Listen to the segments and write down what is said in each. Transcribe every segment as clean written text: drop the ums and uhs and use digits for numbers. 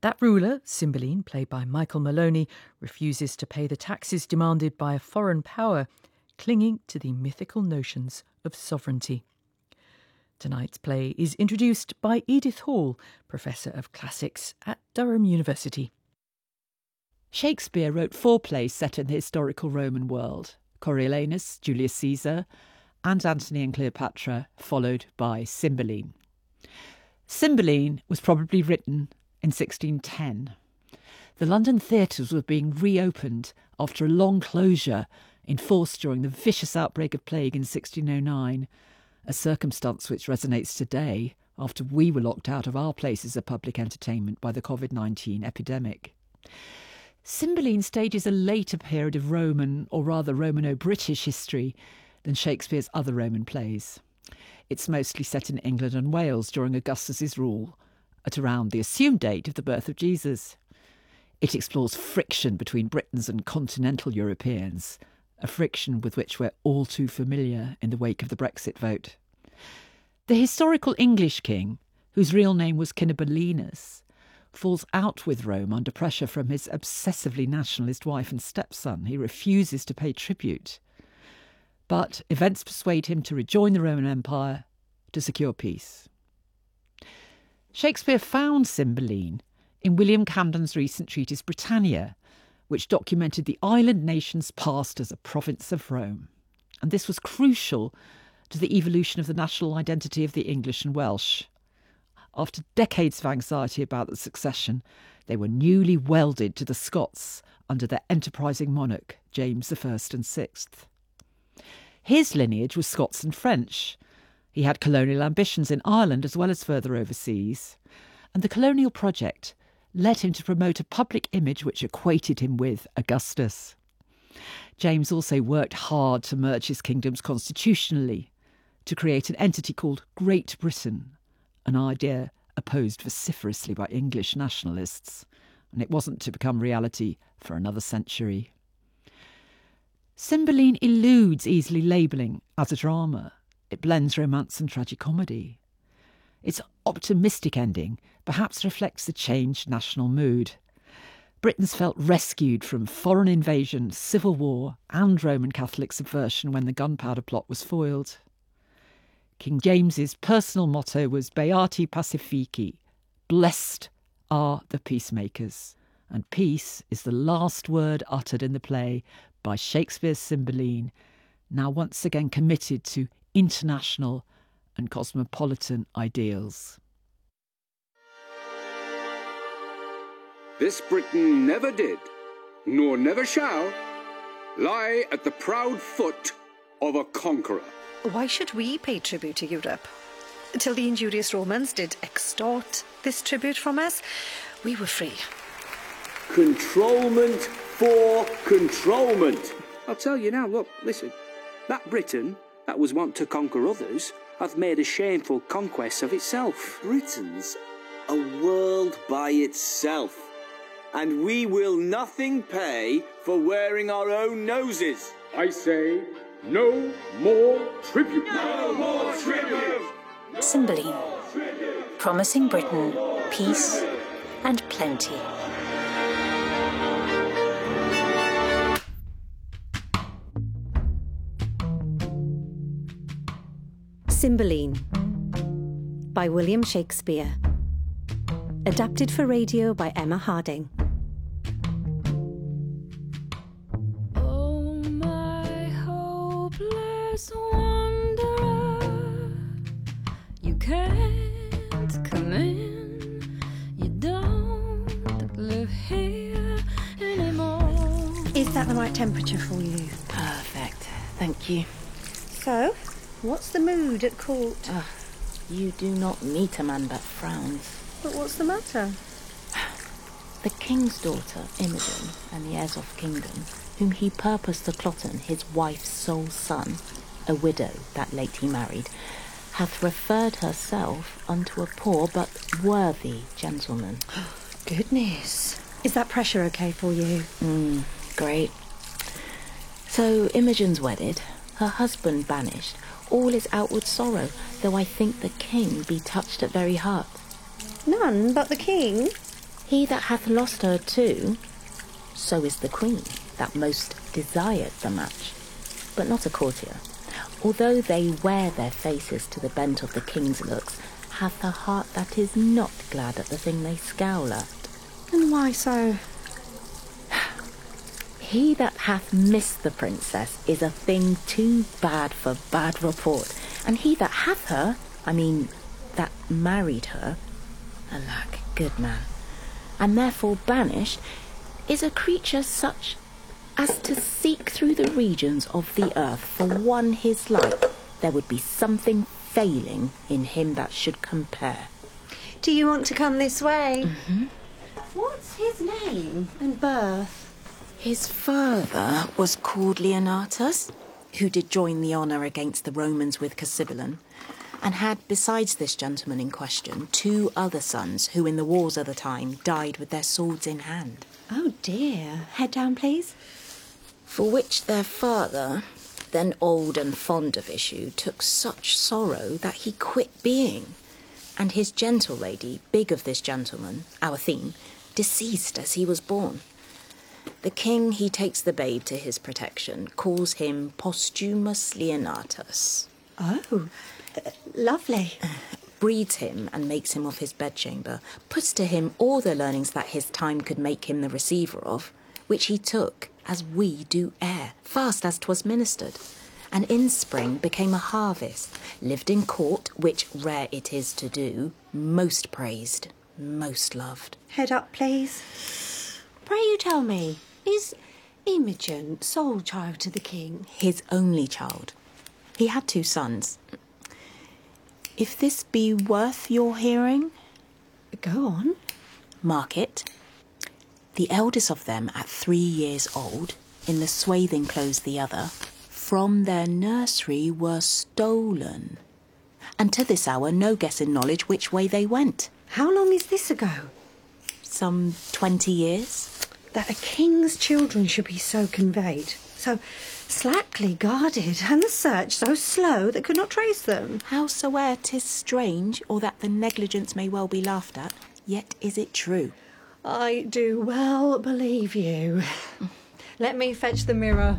That ruler, Cymbeline, played by Michael Maloney, refuses to pay the taxes demanded by a foreign power, clinging to the mythical notions of sovereignty. Tonight's play is introduced by Edith Hall, Professor of Classics at Durham University. Shakespeare wrote 4 plays set in the historical Roman world: Coriolanus, Julius Caesar, and Antony and Cleopatra, followed by Cymbeline. Cymbeline was probably written in 1610. The London theatres were being reopened after a long closure enforced during the vicious outbreak of plague in 1609, a circumstance which resonates today after we were locked out of our places of public entertainment by the COVID-19 epidemic. Cymbeline stages a later period of Roman, or rather Romano-British history than Shakespeare's other Roman plays. It's mostly set in England and Wales during Augustus's rule, at around the assumed date of the birth of Jesus. It explores friction between Britons and continental Europeans, a friction with which we're all too familiar in the wake of the Brexit vote. The historical English king, whose real name was Cinnabelinus, falls out with Rome under pressure from his obsessively nationalist wife and stepson. He refuses to pay tribute. But events persuade him to rejoin the Roman Empire to secure peace. Shakespeare found Cymbeline in William Camden's recent treatise Britannia, which documented the island nation's past as a province of Rome. And this was crucial to the evolution of the national identity of the English and Welsh. After decades of anxiety about the succession, they were newly welded to the Scots under their enterprising monarch, James I and VI. His lineage was Scots and French. He had colonial ambitions in Ireland as well as further overseas, and the colonial project led him to promote a public image which equated him with Augustus. James also worked hard to merge his kingdoms constitutionally, to create an entity called Great Britain, an idea opposed vociferously by English nationalists, and it wasn't to become reality for another century. Cymbeline eludes easily labelling as a drama. It blends romance and tragicomedy. Its optimistic ending perhaps reflects the changed national mood. Britons felt rescued from foreign invasion, civil war and Roman Catholic subversion when the Gunpowder Plot was foiled. King James's personal motto was Beati Pacifici, blessed are the peacemakers, and peace is the last word uttered in the play by Shakespeare's Cymbeline, now once again committed to international and cosmopolitan ideals. This Britain never did, nor never shall, lie at the proud foot of a conqueror. Why should we pay tribute to Europe? Till the injurious Romans did extort this tribute from us, we were free. Controlment for controlment. I'll tell you now, look, listen. That Britain, that was wont to conquer others, hath made a shameful conquest of itself. Britain's a world by itself, and we will nothing pay for wearing our own noses. I say, no more tribute. No more tribute. Cymbeline, promising Britain peace and plenty. Cymbeline by William Shakespeare. Adapted for radio by Emma Harding. Oh, my hopeless wanderer, you can't come in, you don't live here anymore. Is that the right temperature for you? Perfect, thank you. So, what's the mood at court? You do not meet a man but frowns. But what's the matter? The king's daughter, Imogen, and the heirs of kingdom, whom he purposed to cloten his wife's sole son, a widow that late he married, hath referred herself unto a poor but worthy gentleman. Goodness. Is that pressure okay for you? Great. So Imogen's wedded, her husband banished, all is outward sorrow, though I think the king be touched at very heart. None but the king? He that hath lost her too, so is the queen that most desired the match, but not a courtier. Although they wear their faces to the bent of the king's looks, hath a heart that is not glad at the thing they scowl at. And why so? He that hath missed the princess is a thing too bad for bad report, and he that hath her, that married her, alack, good man, and therefore banished, is a creature such as to seek through the regions of the earth for one his like. There would be something failing in him that should compare. Do you want to come this way? Mm-hmm. What's his name and birth? His father was called Leonatus, who did join the honour against the Romans with Cassibelan, and had, besides this gentleman in question, 2 other sons who in the wars of the time died with their swords in hand. Oh dear. Head down, please. For which their father, then old and fond of issue, took such sorrow that he quit being, and his gentle lady, big of this gentleman, our theme, deceased as he was born. The king, he takes the babe to his protection, calls him Posthumus Leonatus. Oh, lovely. Breeds him and makes him of his bedchamber, puts to him all the learnings that his time could make him the receiver of, which he took, as we do air, fast as 'twas ministered, and in spring became a harvest, lived in court, which rare it is to do, most praised, most loved. Head up, please. Pray you tell me, is Imogen sole child to the king? His only child. He had 2 sons. If this be worth your hearing? Go on. Mark it. The eldest of them at 3 years old, in the swathing clothes the other, from their nursery were stolen. And to this hour no guessing knowledge which way they went. How long is this ago? Some 20 years. That the king's children should be so conveyed, so slackly guarded, and the search so slow that could not trace them. Howsoe'er 'tis strange, or that the negligence may well be laughed at, yet is it true. I do well believe you. Let me fetch the mirror.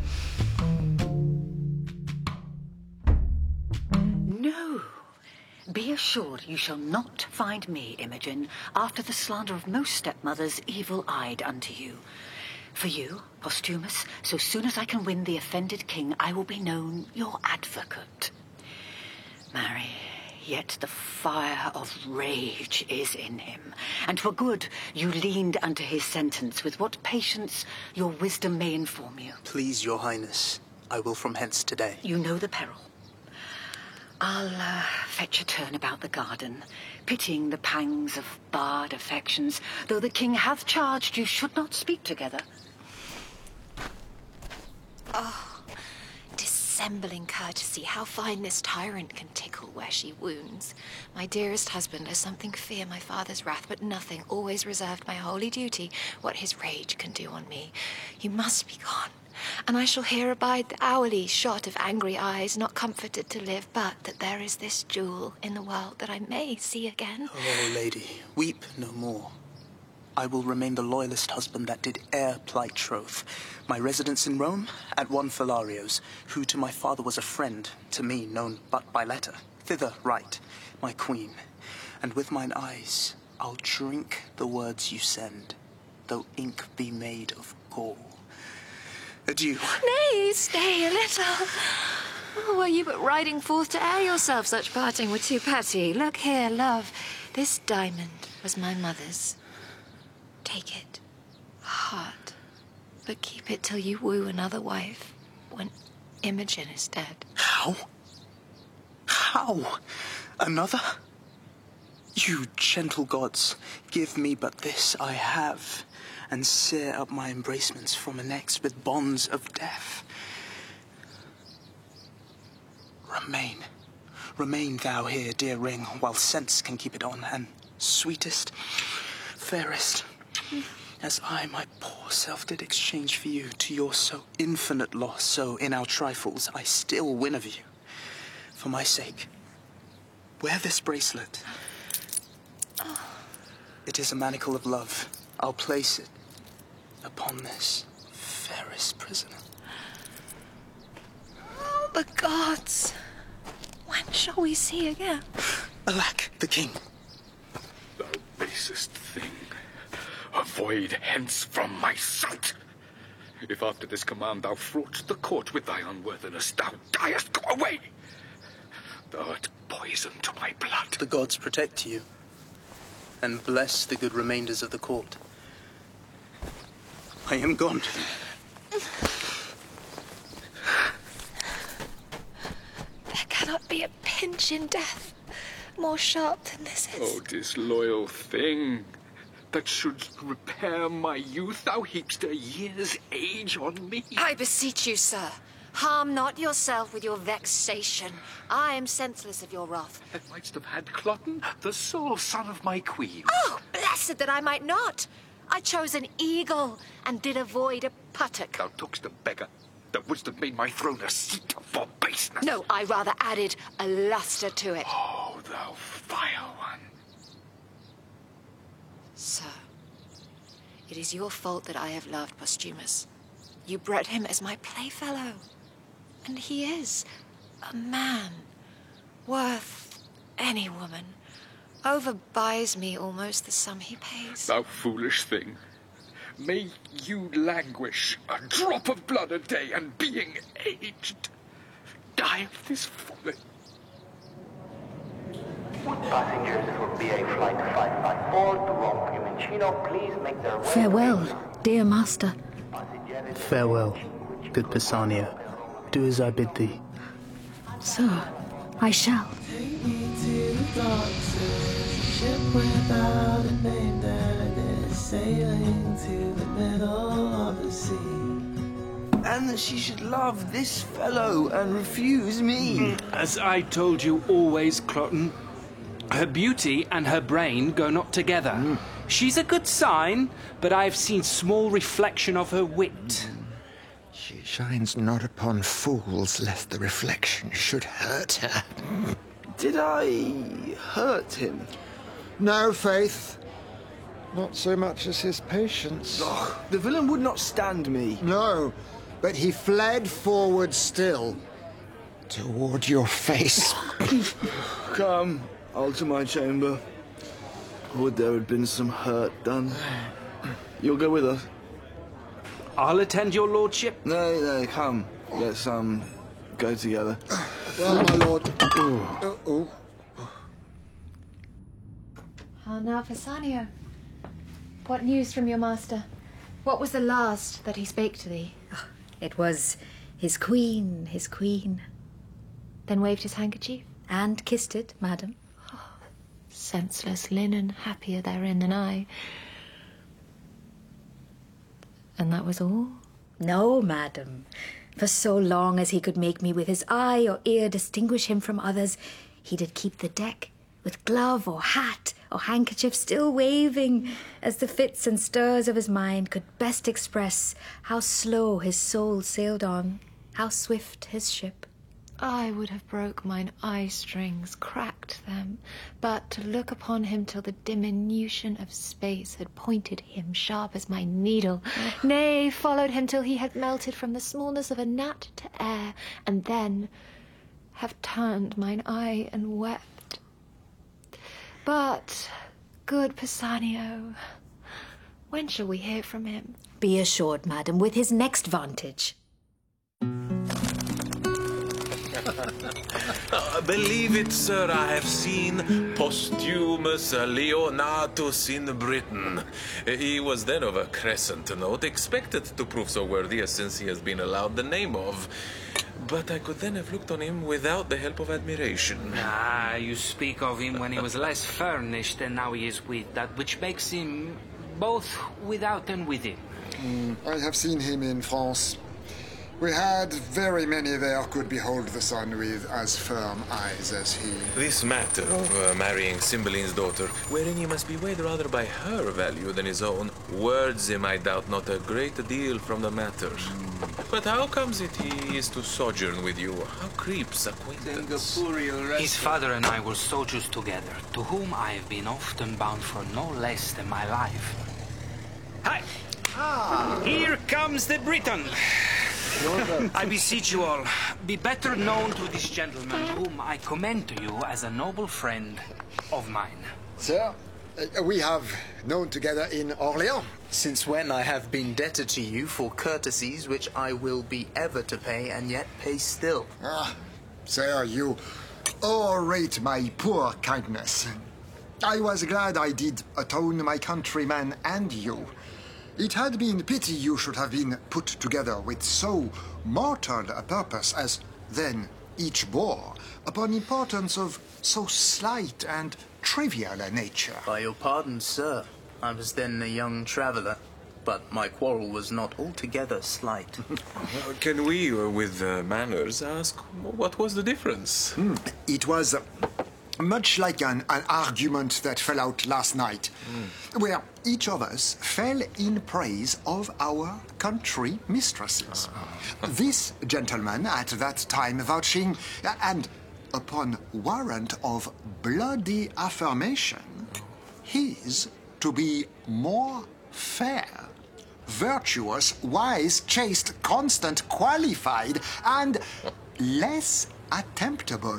No. Be assured you shall not find me, Imogen, after the slander of most stepmothers evil-eyed unto you. For you, Posthumus, so soon as I can win the offended king, I will be known your advocate. Marry, yet the fire of rage is in him, and for good you leaned unto his sentence, with what patience your wisdom may inform you. Please, your highness, I will from hence today. You know the peril. I'll fetch a turn about the garden, pitying the pangs of barred affections, though the king hath charged you should not speak together. Oh, dissembling courtesy, how fine this tyrant can tickle where she wounds. My dearest husband has something fear my father's wrath, but nothing, always reserved my holy duty, what his rage can do on me. You must be gone, and I shall here abide the hourly shot of angry eyes, not comforted to live, but that there is this jewel in the world that I may see again. Oh, lady, weep no more. I will remain the loyalist husband that did e'er plight troth. My residence in Rome, at one Philario's, who to my father was a friend, to me known but by letter. Thither write, my queen, and with mine eyes I'll drink the words you send, though ink be made of gall. Adieu. Nay, stay a little. Oh, were you but riding forth to air yourself, such parting were too petty. Look here, love, this diamond was my mother's. Take it, a heart, but keep it till you woo another wife, when Imogen is dead. How? How? Another? You gentle gods, give me but this I have, and sear up my embracements from an next with bonds of death. Remain thou here, dear ring, while sense can keep it on, and sweetest, fairest, as I my poor self did exchange for you to your so infinite loss, so in our trifles I still win of you. For my sake, wear this bracelet. It is a manacle of love. I'll place it upon this fairest prisoner. Oh, the gods! When shall we see again? Alack, the king. Thou basest thing, avoid hence from my sight. If after this command thou fraudst the court with thy unworthiness, thou diest, go away. Thou art poison to my blood. The gods protect you, and bless the good remainders of the court. I am gone. There cannot be a pinch in death more sharp than this is. Oh, disloyal thing, that shouldst repair my youth, thou heapst a year's age on me. I beseech you, sir, harm not yourself with your vexation. I am senseless of your wrath. Thou mightst have had Cloten, the sole son of my queen. Oh, blessed that I might not. I chose an eagle and did avoid a puttock. Thou tookst a beggar. Thou wouldst have made my throne a seat for baseness. No, I rather added a lustre to it. Oh, thou vile one. Sir, it is your fault that I have loved Posthumus. You bred him as my playfellow. And he is a man worth any woman. Overbuys me almost the sum he pays. Thou foolish thing. May you languish a drop of blood a day, and being aged, die of this folly. Passengers for BA Flight 554 to Rome Fiumicino, please make their way... Farewell, dear master. Farewell, good Pisanio. Do as I bid thee. Sir, I shall. Take me to the dark ship without a name that is sailing to the middle of the sea. And that she should love this fellow and refuse me. As I told you always, Cloten, her beauty and her brain go not together. She's a good sign, but I have seen small reflection of her wit. She shines not upon fools, lest the reflection should hurt her. Did I hurt him? No, Faith. Not so much as his patience. Oh, the villain would not stand me. No, but he fled forward still. Toward your face. Come, I'll to my chamber. Would there had been some hurt done. You'll go with us? I'll attend your lordship. No, come. Let's, go together. Well, my lord. Oh. How now, Pisanio? What news from your master? What was the last that he spake to thee? It was his queen. Then waved his handkerchief? And kissed it, madam. Oh, senseless linen, happier therein than I. And that was all? No, madam. For so long as he could make me with his eye or ear distinguish him from others, he did keep the deck, with glove or hat or handkerchief still waving, as the fits and stirs of his mind could best express how slow his soul sailed on, how swift his ship. I would have broke mine eye strings, cracked them, but to look upon him till the diminution of space had pointed him sharp as my needle, nay, followed him till he had melted from the smallness of a gnat to air, and then have turned mine eye and wept. But, good Pisanio, when shall we hear from him? Be assured, madam, with his next vantage. Believe it, sir, I have seen Posthumus Leonatus in Britain. He was then of a crescent note, expected to prove so worthy since he has been allowed the name of. But I could then have looked on him without the help of admiration. You speak of him when he was less furnished than now he is with, that which makes him both without and within. I have seen him in France. We had very many there could behold the sun with as firm eyes as he. This matter of marrying Cymbeline's daughter, wherein he must be weighed rather by her value than his own, words him, I doubt not, a great deal from the matter. But how comes it he is to sojourn with you? How creeps acquaintance? His father and I were soldiers together, to whom I have been often bound for no less than my life. Hi. Here comes the Briton. I beseech you all, be better known to this gentleman, whom I commend to you as a noble friend of mine. Sir, we have known together in Orléans. Since when I have been debtor to you for courtesies which I will be ever to pay and yet pay still. Sir, you overrate my poor kindness. I was glad I did atone my countryman and you. It had been pity you should have been put together with so mortal a purpose as then each bore, upon importance of so slight and trivial a nature. By your pardon, sir, I was then a young traveller, but my quarrel was not altogether slight. Can we, with manners, ask what was the difference? It was much like an argument that fell out last night, where each of us fell in praise of our country mistresses. This gentleman at that time vouching, and upon warrant of bloody affirmation, his to be more fair, virtuous, wise, chaste, constant, qualified, and less attemptable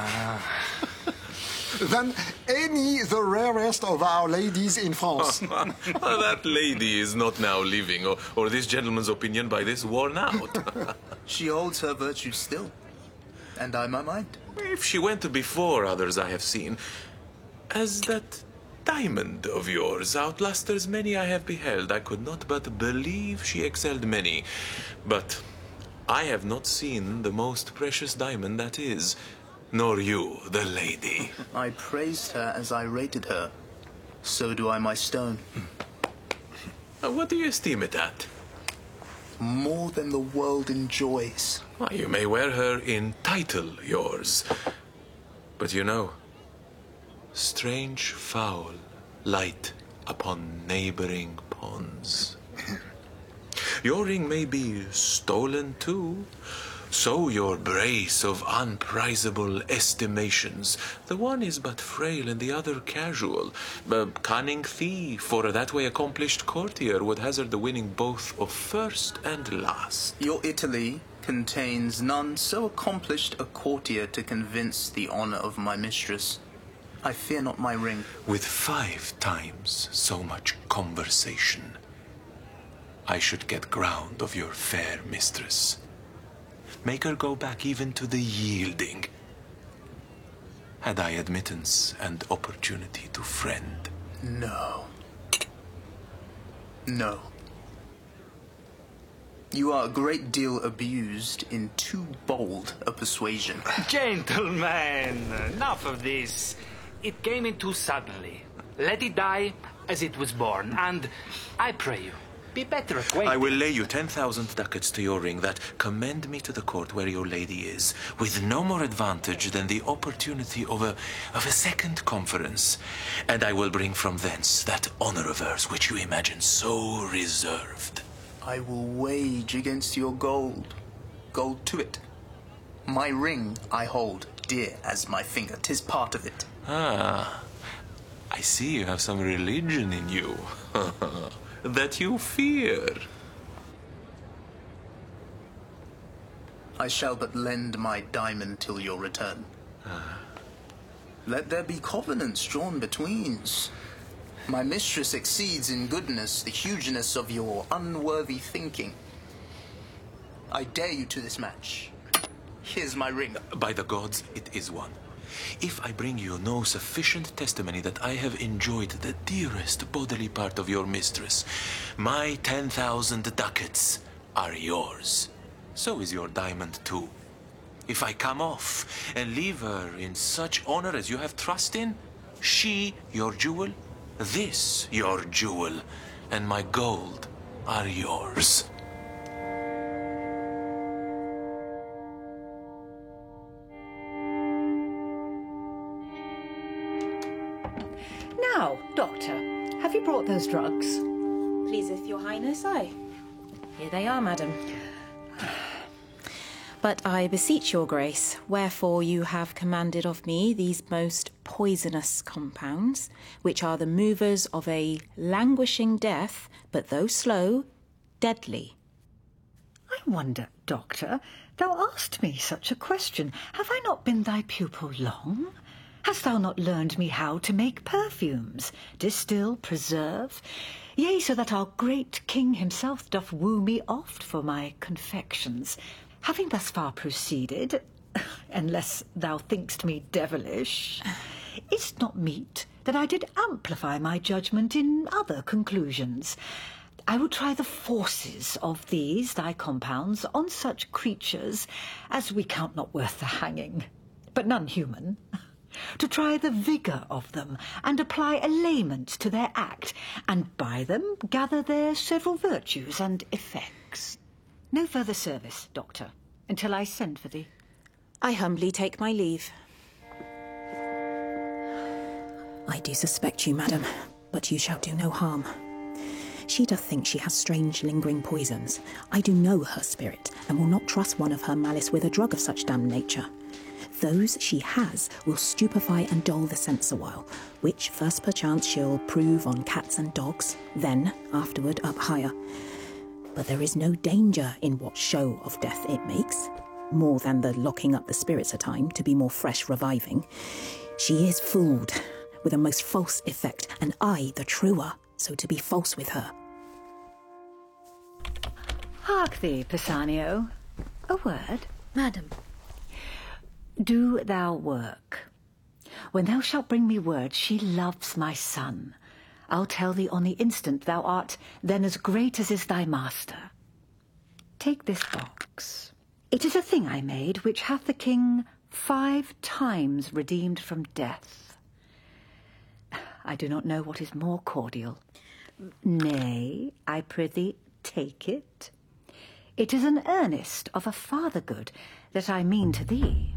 than any the rarest of our ladies in France. That lady is not now living, or this gentleman's opinion by this worn out. She holds her virtue still, and I my mind. If she went before others I have seen, as that diamond of yours outlusters many I have beheld, I could not but believe she excelled many. But I have not seen the most precious diamond that is, nor you, the lady. I praised her as I rated her. So do I my stone. What do you esteem it at? More than the world enjoys. Why, you may wear her in title, yours. But you know, strange fowl light upon neighboring ponds. Your ring may be stolen too, so your brace of unprizable estimations. The one is but frail and the other casual. A cunning thief or that way accomplished courtier would hazard the winning both of first and last. Your Italy contains none so accomplished a courtier to convince the honor of my mistress. I fear not my ring. With 5 times so much conversation, I should get ground of your fair mistress. Make her go back even to the yielding. Had I admittance and opportunity to friend? No. No. You are a great deal abused in too bold a persuasion. Gentlemen, enough of this. It came in too suddenly. Let it die as it was born, and I pray you, be better acquainted. I will lay you 10,000 ducats to your ring that commend me to the court where your lady is, with no more advantage than the opportunity of a second conference. And I will bring from thence that honor of hers which you imagine so reserved. I will wage against your gold. Gold to it. My ring I hold dear as my finger. 'Tis part of it. Ah, I see you have some religion in you. That you fear. I shall but lend my diamond till your return. Let there be covenants drawn betweens. My mistress exceeds in goodness the hugeness of your unworthy thinking. I dare you to this match. Here's my ring. By the gods, it is one. If I bring you no sufficient testimony that I have enjoyed the dearest bodily part of your mistress, my 10,000 ducats are yours. So is your diamond too. If I come off and leave her in such honor as you have trust in, she your jewel, this your jewel, and my gold are yours. Now, Doctor, have you brought those drugs? Pleaseth your highness, aye. Here they are, madam. But I beseech your grace, wherefore you have commanded of me these most poisonous compounds, which are the movers of a languishing death, but though slow, deadly. I wonder, Doctor, thou asked me such a question. Have I not been thy pupil long? Hast thou not learned me how to make perfumes, distill, preserve? Yea, so that our great king himself doth woo me oft for my confections. Having thus far proceeded, unless thou think'st me devilish, is't not meet that I did amplify my judgment in other conclusions. I will try the forces of these thy compounds on such creatures as we count not worth the hanging, but none human, to try the vigour of them, and apply allayment to their act, and by them gather their several virtues and effects. No further service, Doctor, until I send for thee. I humbly take my leave. I do suspect you, madam, but you shall do no harm. She doth think she has strange lingering poisons. I do know her spirit, and will not trust one of her malice with a drug of such damned nature. Those she has will stupefy and dull the sense awhile, which first perchance she'll prove on cats and dogs, then afterward up higher. But there is no danger in what show of death it makes, more than the locking up the spirits a time to be more fresh reviving. She is fooled with a most false effect, and I the truer, so to be false with her. Hark thee, Pisanio. A word? Madam. Do thou work. When thou shalt bring me word she loves my son, I'll tell thee on the instant thou art then as great as is thy master. Take this box. It is a thing I made which hath the king 5 times redeemed from death. I do not know what is more cordial. Nay, I prithee, take it. It is an earnest of a father good that I mean to thee.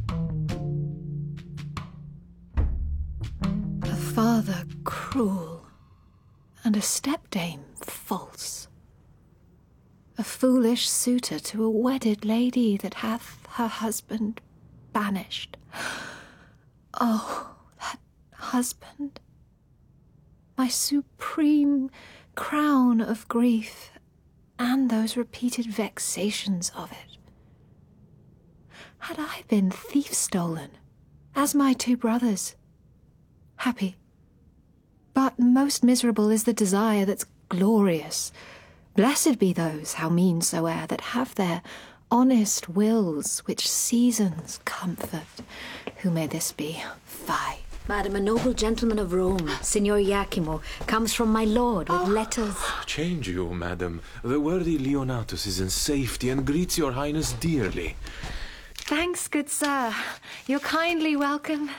A father cruel, and a stepdame false. A foolish suitor to a wedded lady that hath her husband banished. Oh, that husband! My supreme crown of grief, and those repeated vexations of it. Had I been thief-stolen, as my 2 brothers, happy. But most miserable is the desire that's glorious. Blessed be those, how mean soe'er, that have their honest wills, which seasons comfort. Who may this be? Fie. Madam, a noble gentleman of Rome, Signor Iachimo, comes from my lord with letters. Change you, madam. The worthy Leonatus is in safety and greets your highness dearly. Thanks, good sir. You're kindly welcome.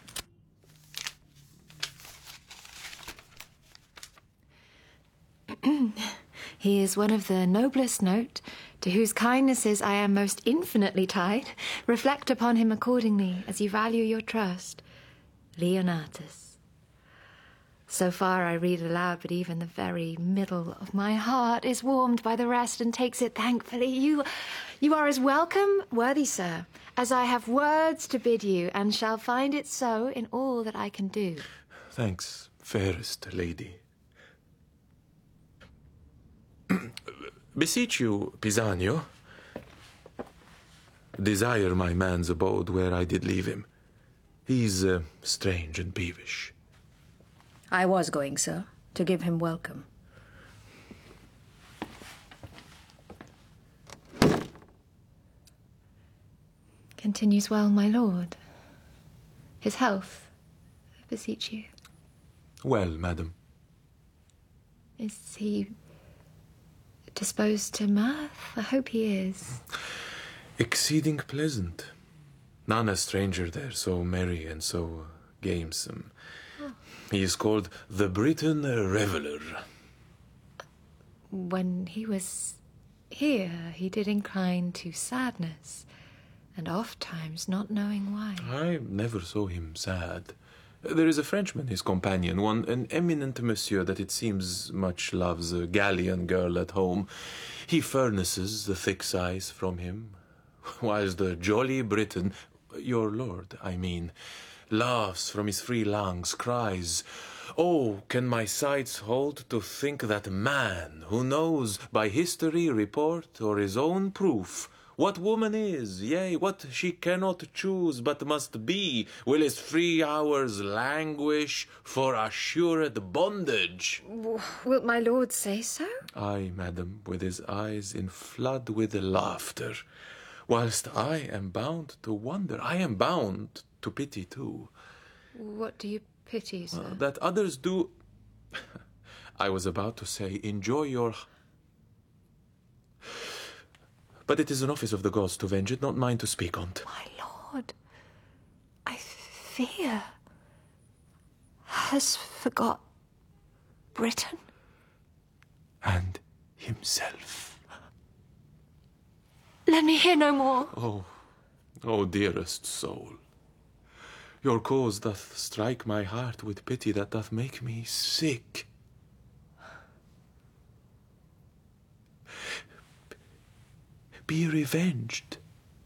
He is one of the noblest note, to whose kindnesses I am most infinitely tied. Reflect upon him accordingly, as you value your trust. Leonatus. So far I read aloud, but even the very middle of my heart is warmed by the rest and takes it thankfully. You are as welcome, worthy sir, as I have words to bid you, and shall find it so in all that I can do. Thanks, fairest lady. Beseech you, Pisanio, desire my man's abode where I did leave him. He's strange and peevish. I was going, sir, to give him welcome. Continues well, my lord. His health, I beseech you. Well, madam. Is he disposed to mirth? I hope he is. Exceeding pleasant. None a stranger there, so merry and so gamesome. Oh. He is called the Briton Reveller. When he was here, he did incline to sadness, and oft times not knowing why. I never saw him sad. There is a Frenchman, his companion, an eminent monsieur that it seems much loves a galleon girl at home. He furnaces the thick sighs from him. whilst the jolly Briton, your lord, I mean, laughs from his free lungs, cries, "Oh, can my sights hold to think that man who knows by history report or his own proof what woman is, yea, what she cannot choose but must be, will his free hours languish for assured bondage?" Wilt my lord say so? Aye, madam, with his eyes in flood with laughter, whilst I am bound to wonder, I am bound to pity too. What do you pity, sir? That others do... I was about to say, enjoy your... But it is an office of the gods to venge it, not mine to speak on't. My lord, I fear, has forgot Britain. And himself. Let me hear no more. Oh, dearest soul, your cause doth strike my heart with pity that doth make me sick. Be revenged.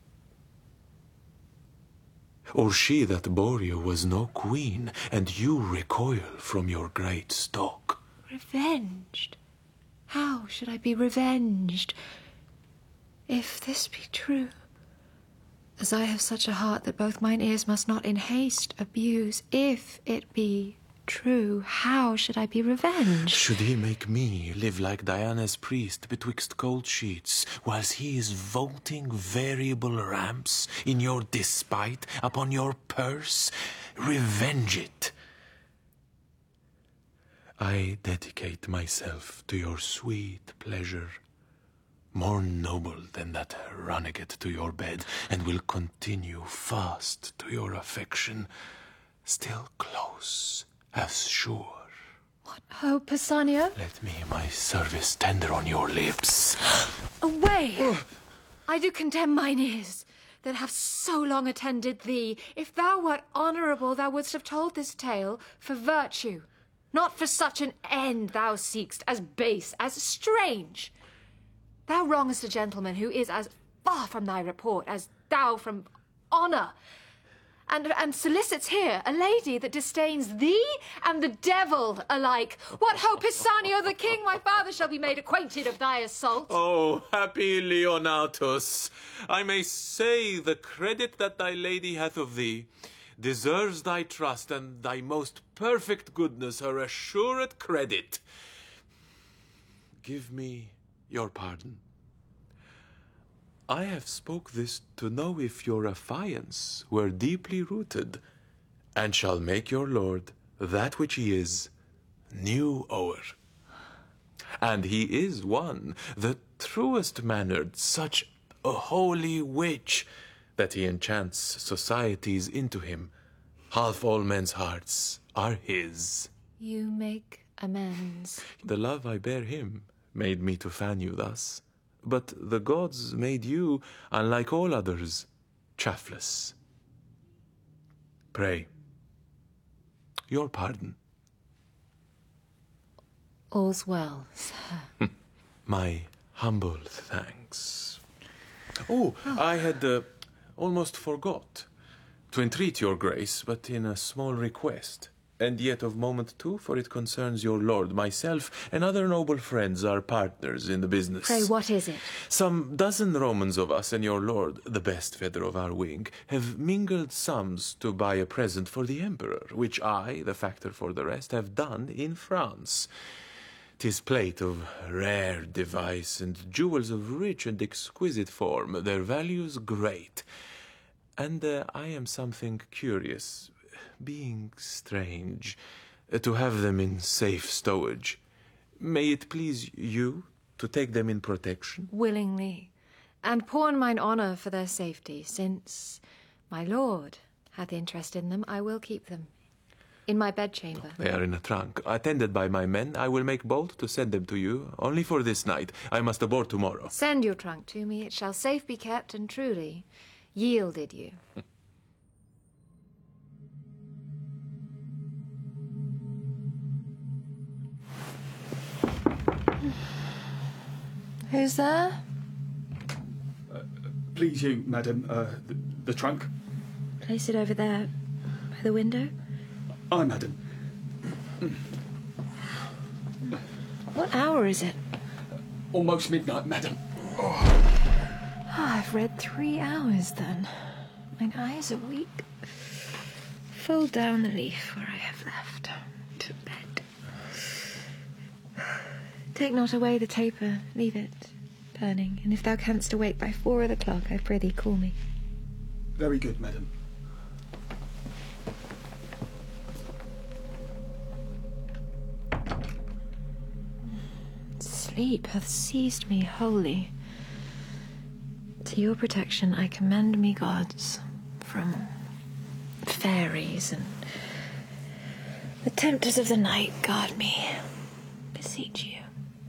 Or she that bore you was no queen, and you recoil from your great stock. Revenged? How should I be revenged? If this be true, as I have such a heart that both mine ears must not in haste abuse, if it be true, how should I be revenged? Should he make me live like Diana's priest betwixt cold sheets, whilst he is voting variable ramps in your despite upon your purse? Revenge it. I dedicate myself to your sweet pleasure, more noble than that runagate to your bed, and will continue fast to your affection, still close as sure. What ho, Pisanio? Let me my service tender on your lips. Away! I do condemn mine ears, that have so long attended thee. If thou wert honourable, thou wouldst have told this tale for virtue, not for such an end thou seekst, as base, as strange. Thou wrongest a gentleman who is as far from thy report as thou from honour, and solicits here a lady that disdains thee and the devil alike. What ho, Pisanio, the king, my father, shall be made acquainted of thy assault. Oh, happy Leonatus, I may say the credit that thy lady hath of thee deserves thy trust, and thy most perfect goodness her assured credit. Give me your pardon. I have spoke this to know if your affiance were deeply rooted, and shall make your lord that which he is, new o'er. And he is one, the truest mannered, such a holy witch, that he enchants societies into him. Half all men's hearts are his. You make amends. The love I bear him made me to fan you thus, but the gods made you, unlike all others, chaffless. Pray, your pardon. All's well, sir. My humble thanks. Oh, I had almost forgot to entreat your grace, but in a small request, and yet of moment too, for it concerns your lord, myself, and other noble friends are partners in the business. Pray, what is it? Some dozen Romans of us and your lord, the best feather of our wing, have mingled sums to buy a present for the emperor, which I, the factor for the rest, have done in France. 'Tis plate of rare device, and jewels of rich and exquisite form, their values great. And I am something curious, being strange, to have them in safe stowage. May it please you to take them in protection? Willingly, and pawn mine honour for their safety, since my lord hath interest in them. I will keep them in my bedchamber. They are in a trunk. Attended by my men, I will make bold to send them to you, only for this night. I must aboard tomorrow. Send your trunk to me. It shall safe be kept, and truly yielded you. Who's there? please you, madam, the trunk? Place it over there, by the window. Aye, madam. What hour is it? Almost midnight, madam. I've read 3 hours, then. Mine eyes are weak. Fold down the leaf where I have left. To bed. Take not away the taper, leave it burning, and if thou canst awake by 4 o'clock, I pray thee call me. Very good, madam. Sleep hath seized me wholly. To your protection I commend me, gods, from fairies and the tempters of the night. Guard me, beseech you.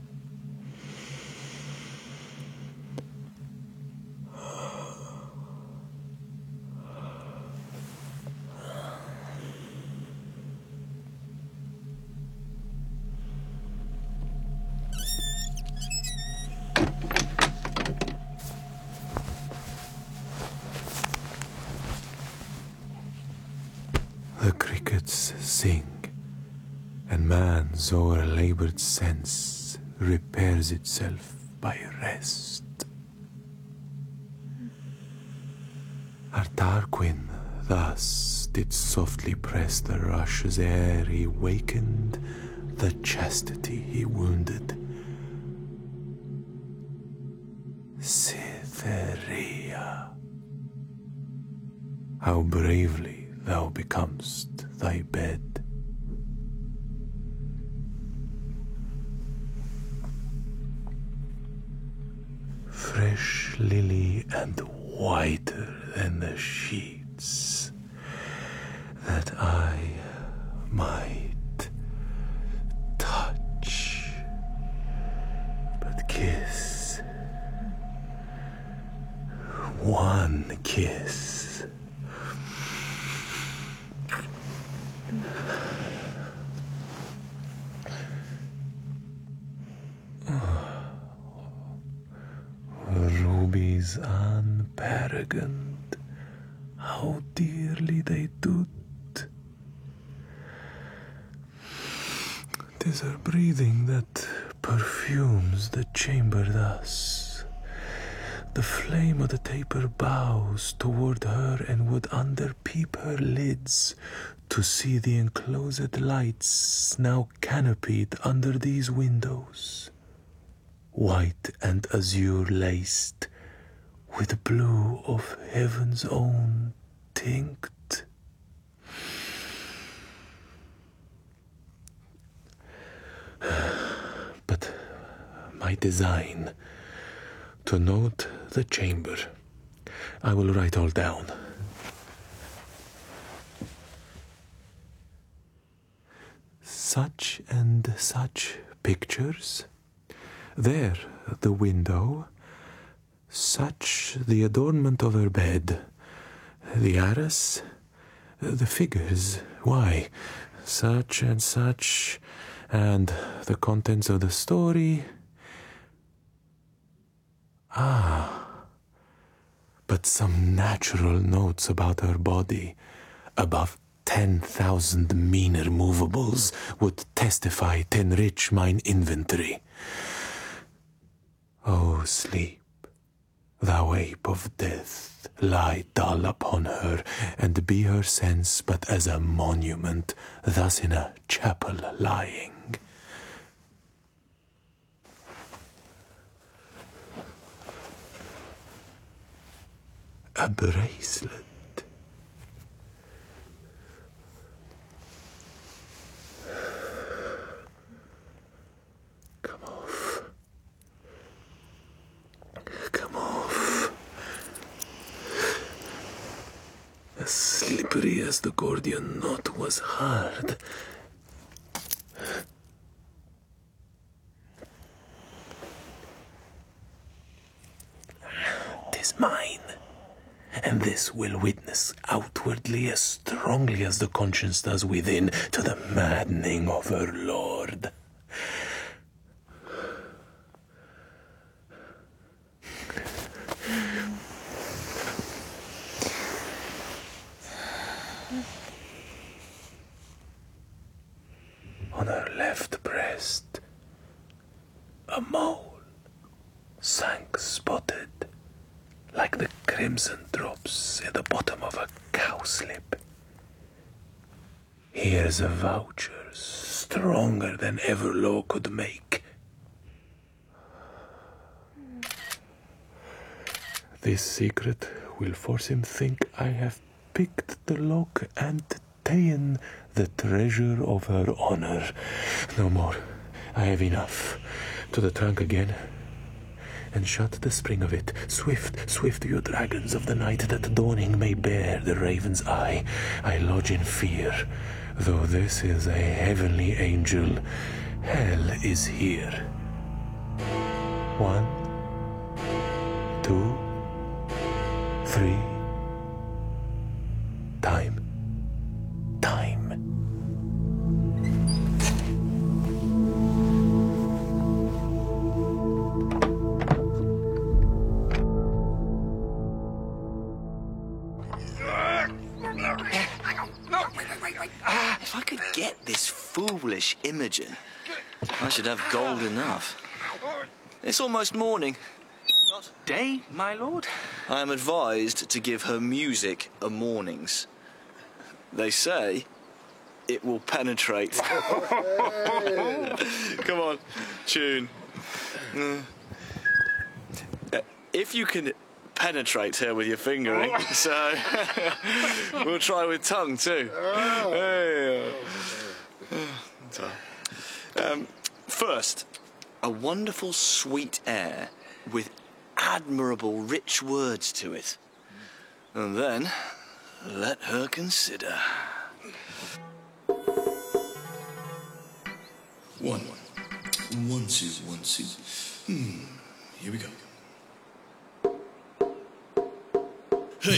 The crickets sing, and man's o'er-laboured sense repairs itself by rest. Tarquin thus did softly press the rushes ere he wakened the chastity he wounded. Cytherea, how bravely thou becomest thy bed. Fresh lily and whiter than the sheets, that I might touch, but kiss. One kiss. Rubies unparagoned, how dearly they do't. 'Tis her breathing that perfumes the chamber thus. The flame of the taper bows toward her and would underpeep her lids to see the enclosed lights now canopied under these windows, white and azure laced, with blue of heaven's own tinct. But my design, to note the chamber, I will write all down. Such and such pictures, there the window, such the adornment of her bed, the arras, the figures, why, such and such, and the contents of the story. But some natural notes about her body, above 10,000 meaner movables, would testify to enrich mine inventory. O sleep, thou ape of death, lie dull upon her, and be her sense but as a monument, thus in a chapel lying. A bracelet. Come off. Come off. As slippery as the Gordian knot was hard. 'Tis mine. And this will witness outwardly as strongly as the conscience does within to the maddening of her lord. a mole, sank spotted, like the crimson drops at the bottom of a cowslip. Here's a voucher stronger than ever law could make. This secret will force him think I have picked the lock and ta'en the treasure of her honor. No more. I have enough. To the trunk again, and shut the spring of it. Swift, swift, you dragons of the night, that dawning may bear the raven's eye. I lodge in fear, though this is a heavenly angel. Hell is here. 1, 2, 3. Time. If I could get this foolish Imogen, I should have gold enough. It's almost morning. Day, my lord? I am advised to give her music a mornings. They say it will penetrate. Come on, tune. If you can penetrate her with your fingering, so we'll try with tongue too. First, a wonderful sweet air with admirable rich words to it. And then, let her consider. 1, 1, 2, 1, 2. Here we go. Hey!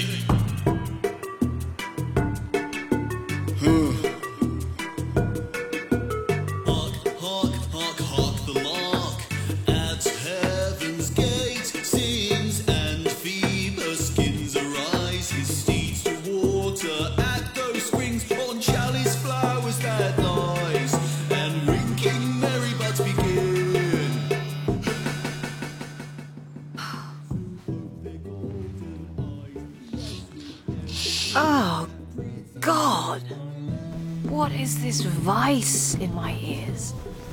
Hark, hark, hark, the lark at heaven's gate sings, and Phoebus skins arise his steeds to water at those springs on chalice flowers that lies, and winking merry buds begin. Oh, God! What is this vice in my ears?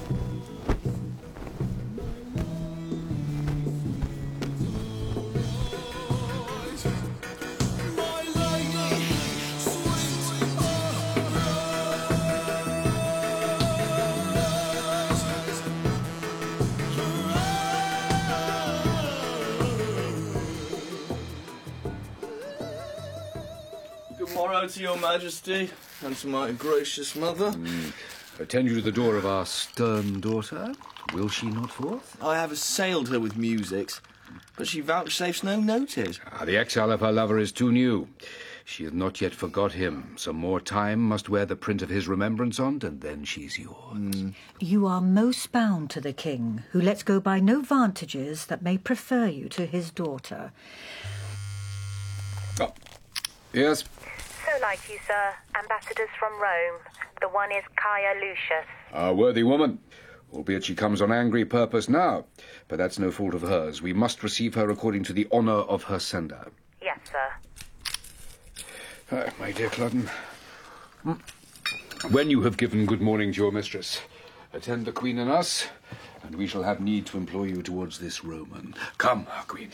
Good morrow to your majesty and to my gracious mother. Attend you to the door of our stern daughter. Will she not forth? I have assailed her with musics, but she vouchsafes no notice. The exile of her lover is too new. She hath not yet forgot him. Some more time must wear the print of his remembrance on't, and then she's yours. You are most bound to the king, who lets go by no vantages that may prefer you to his daughter. Oh. Yes? So like you, sir. Ambassadors from Rome. The one is Caia Lucius. A worthy woman, albeit she comes on angry purpose now. But that's no fault of hers. We must receive her according to the honour of her sender. Yes, sir. My dear Cludden, when you have given good morning to your mistress, attend the Queen and us, and we shall have need to employ you towards this Roman. Come, our Queen.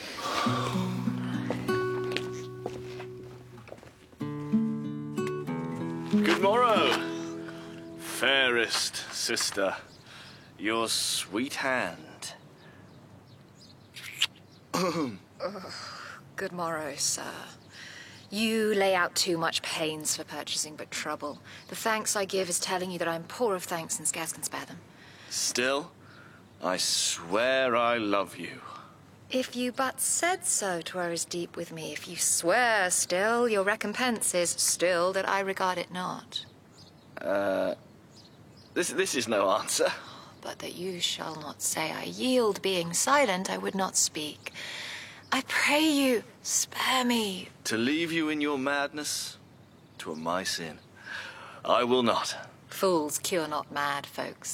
Good morrow, fairest sister, your sweet hand. Good morrow, sir. You lay out too much pains for purchasing but trouble. The thanks I give is telling you that I'm poor of thanks and scarce can spare them. Still, I swear I love you. If you but said so, 'twere as deep with me. If you swear still, your recompense is still that I regard it not. This is no answer. But that you shall not say I yield. Being silent, I would not speak. I pray you, spare me. To leave you in your madness, 'twere my sin. I will not. Fools cure not mad folks.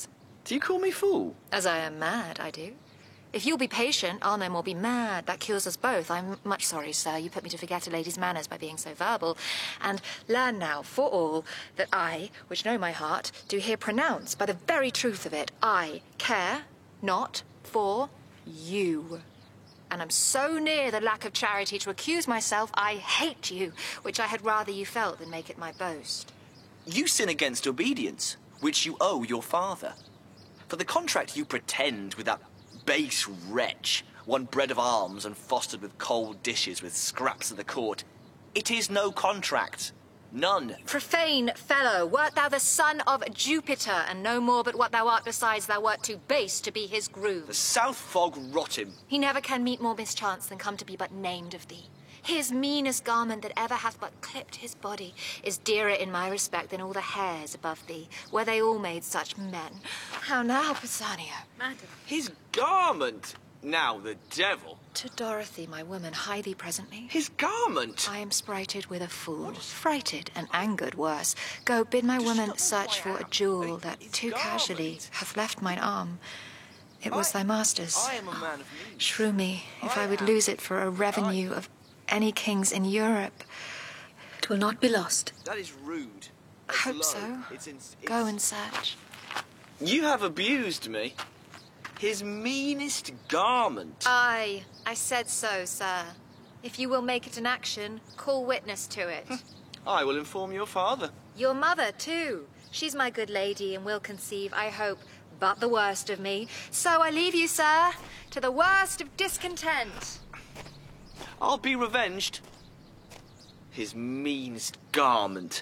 Do you call me fool? As I am mad, I do. If you'll be patient, I'll no more be mad. That cures us both. I'm much sorry, sir. You put me to forget a lady's manners by being so verbal. And learn now, for all, that I, which know my heart, do here pronounce, by the very truth of it, I care not for you. And I'm so near the lack of charity to accuse myself I hate you, which I had rather you felt than make it my boast. You sin against obedience, which you owe your father. For the contract you pretend with that base wretch, one bred of arms and fostered with cold dishes with scraps of the court, it is no contract. None. Profane fellow, wert thou the son of Jupiter, and no more but what thou art besides thou wert too base to be his groom. The south fog rot him. He never can meet more mischance than come to be but named of thee. His meanest garment that ever hath but clipped his body is dearer in my respect than all the hairs above thee, were they all made such men. How now, Bassanio? Madam. His garment? Now the devil. To Dorothy, my woman, hie thee presently. His garment? I am sprighted with a fool, frighted and angered worse. Go, bid my woman search for a jewel that too casually hath left mine arm. It was thy master's. I am a man of means. Shrew me, if I would lose it for a revenue of any kings in Europe. It will not be lost. That is rude. I hope so. Go and search. You have abused me. His meanest garment. I said so, sir. If you will make it an action, call witness to it. I will inform your father. Your mother, too. She's my good lady and will conceive, I hope, but the worst of me. So I leave you, sir, to the worst of discontent. I'll be revenged. His meanest garment.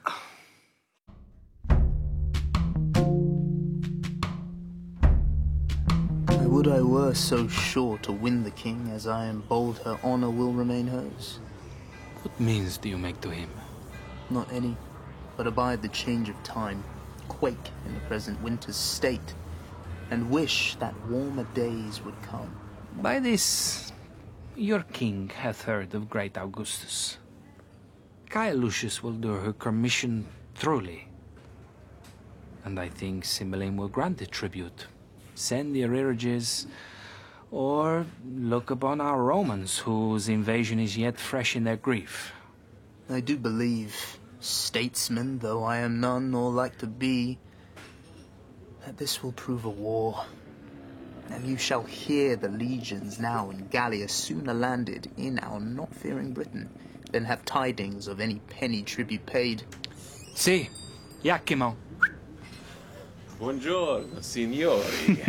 I would I were so sure to win the king as I am bold her honour will remain hers. What means do you make to him? Not any, but abide the change of time, quake in the present winter's state, and wish that warmer days would come. By this, your king hath heard of great Augustus. Caia Lucius will do her commission truly. And I think Cymbeline will grant the tribute, send the arrearages, or look upon our Romans, whose invasion is yet fresh in their grief. I do believe, statesman though I am none nor like to be, that this will prove a war. And you shall hear the legions now in Gallia sooner landed in our not-fearing Britain than have tidings of any penny tribute paid. Si, Iachimo. Buongiorno, signori.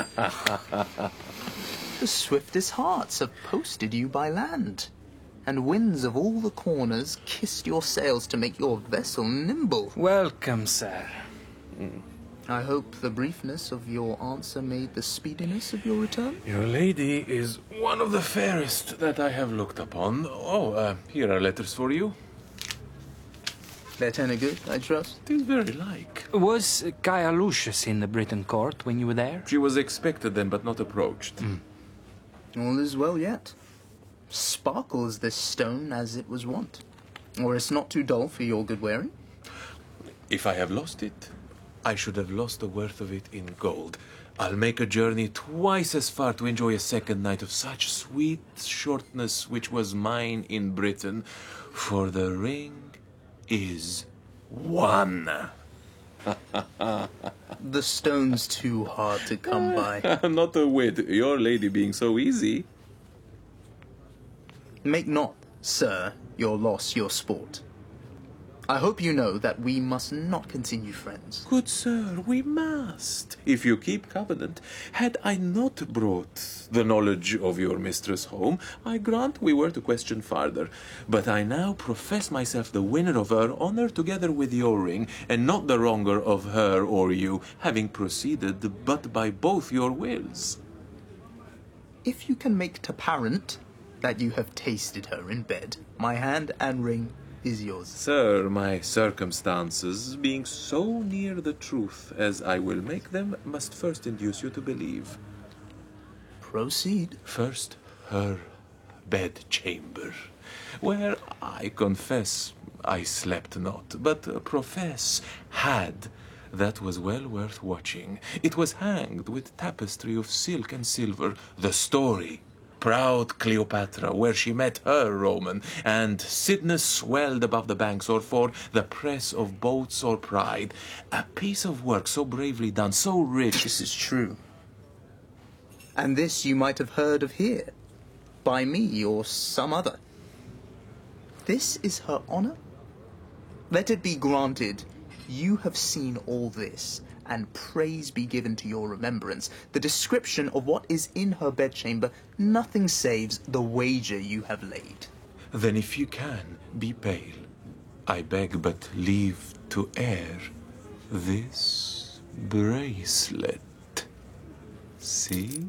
The swiftest hearts have posted you by land, and winds of all the corners kissed your sails to make your vessel nimble. Welcome, sir. I hope the briefness of your answer made the speediness of your return. Your lady is one of the fairest that I have looked upon. Oh, here are letters for you. Their tenor good, I trust? It is very like. Was Caia Lucius in the Britain court when you were there? She was expected then, but not approached. All is well yet. Sparkles this stone as it was wont. Or it's not too dull for your good wearing. If I have lost it, I should have lost the worth of it in gold. I'll make a journey twice as far to enjoy a second night of such sweet shortness which was mine in Britain, for the ring is one. The stone's too hard to come by. Not a whit, your lady being so easy. Make not, sir, your loss your sport. I hope you know that we must not continue friends. Good sir, we must, if you keep covenant. Had I not brought the knowledge of your mistress home, I grant we were to question farther. But I now profess myself the winner of her honour together with your ring, and not the wronger of her or you, having proceeded but by both your wills. If you can make t'apparent that you have tasted her in bed, my hand and ring is yours. Sir, my circumstances, being so near the truth as I will make them, must first induce you to believe. Proceed. First, her bedchamber, where I confess I slept not, but profess had that was well worth watching. It was hanged with tapestry of silk and silver. The story. Proud Cleopatra, where she met her Roman, and Cydnus swelled above the banks, or for the press of boats or pride. A piece of work so bravely done, so rich. This is true. And this you might have heard of here, by me or some other. This is her honor? Let it be granted, you have seen all this, and praise be given to your remembrance. The description of what is in her bedchamber, nothing saves the wager you have laid. Then if you can, be pale. I beg but leave to air this bracelet. See?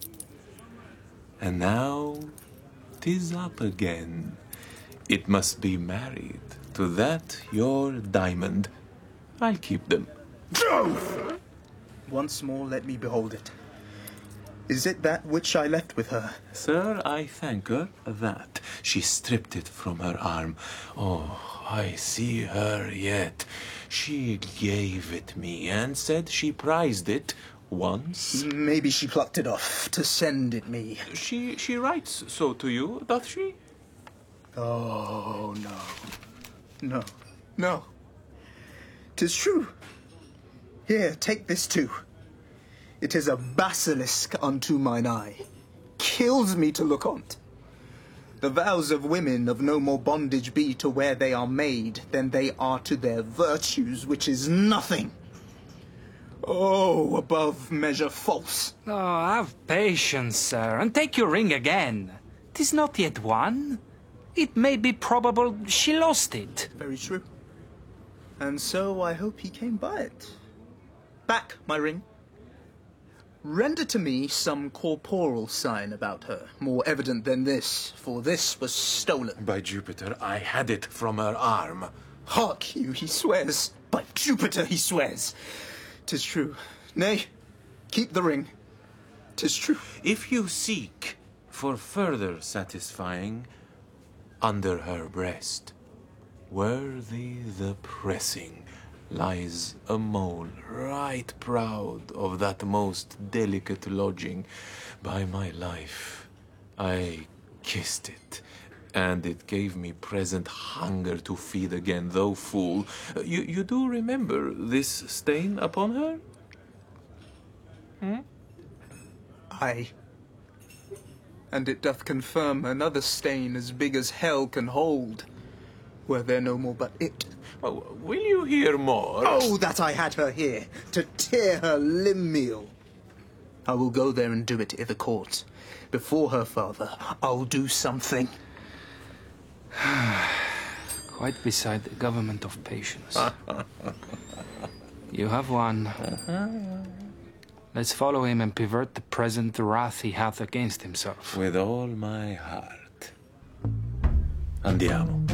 And now 'tis up again. It must be married to that your diamond. I'll keep them. Jove! Once more let me behold it. Is it that which I left with her? Sir, I thank her that. She stripped it from her arm. Oh, I see her yet. She gave it me and said she prized it once. Maybe she plucked it off to send it me. She writes so to you, doth she? Oh, no. No. No. 'Tis true. Here, take this too. It is a basilisk unto mine eye. Kills me to look on't. The vows of women of no more bondage be to where they are made than they are to their virtues, which is nothing. Oh, above measure false. Oh, have patience, sir, and take your ring again. 'Tis not yet won. It may be probable she lost it. Very true. And so I hope he came by it. Back, my ring. Render to me some corporal sign about her, more evident than this, for this was stolen. By Jupiter, I had it from her arm. Hark you, he swears. By Jupiter, he swears. 'Tis true. Nay, keep the ring. 'Tis true. If you seek for further satisfying, under her breast, worthy the pressing, lies a mole right proud of that most delicate lodging. By my life, I kissed it, and it gave me present hunger to feed again, though full. You do remember this stain upon her? Aye. And it doth confirm another stain as big as hell can hold, were there no more but it. Oh, will you hear more? Oh, that I had her here, to tear her limb meal. I will go there and do it i' the court. Before her father, I'll do something. Quite beside the government of patience. You have won. Let's follow him and pervert the present wrath he hath against himself. With all my heart. Andiamo.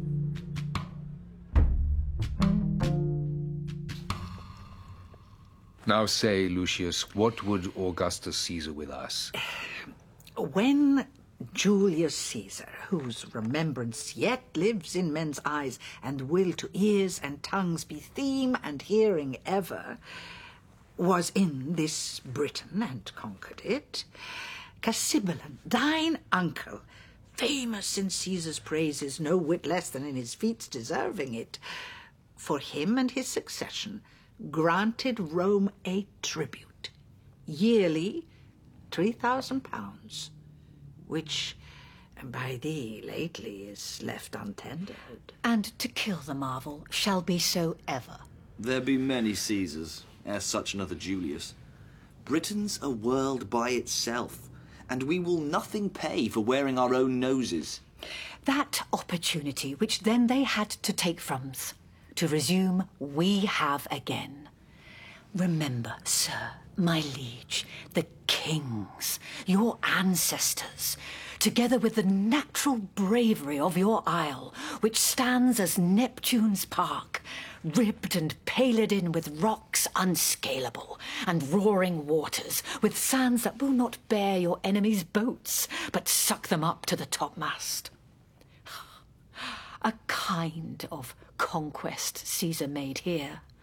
Now say, Lucius, what would Augustus Caesar with us? When Julius Caesar, whose remembrance yet lives in men's eyes, and will to ears and tongues be theme and hearing ever, was in this Britain and conquered it, Cassibelan, thine uncle, famous in Caesar's praises, no whit less than in his feats deserving it, for him and his succession granted Rome a tribute, yearly 3,000 pounds, which by thee lately is left untendered. And to kill the marvel shall be so ever. There be many Caesars, ere such another Julius. Britain's a world by itself, and we will nothing pay for wearing our own noses. That opportunity which then they had to take from us, to resume we have again. Remember, sir, my liege, the kings, your ancestors, together with the natural bravery of your isle, which stands as Neptune's park, ribbed and paled in with rocks unscalable, and roaring waters, with sands that will not bear your enemies' boats, but suck them up to the topmast. A kind of conquest Caesar made here,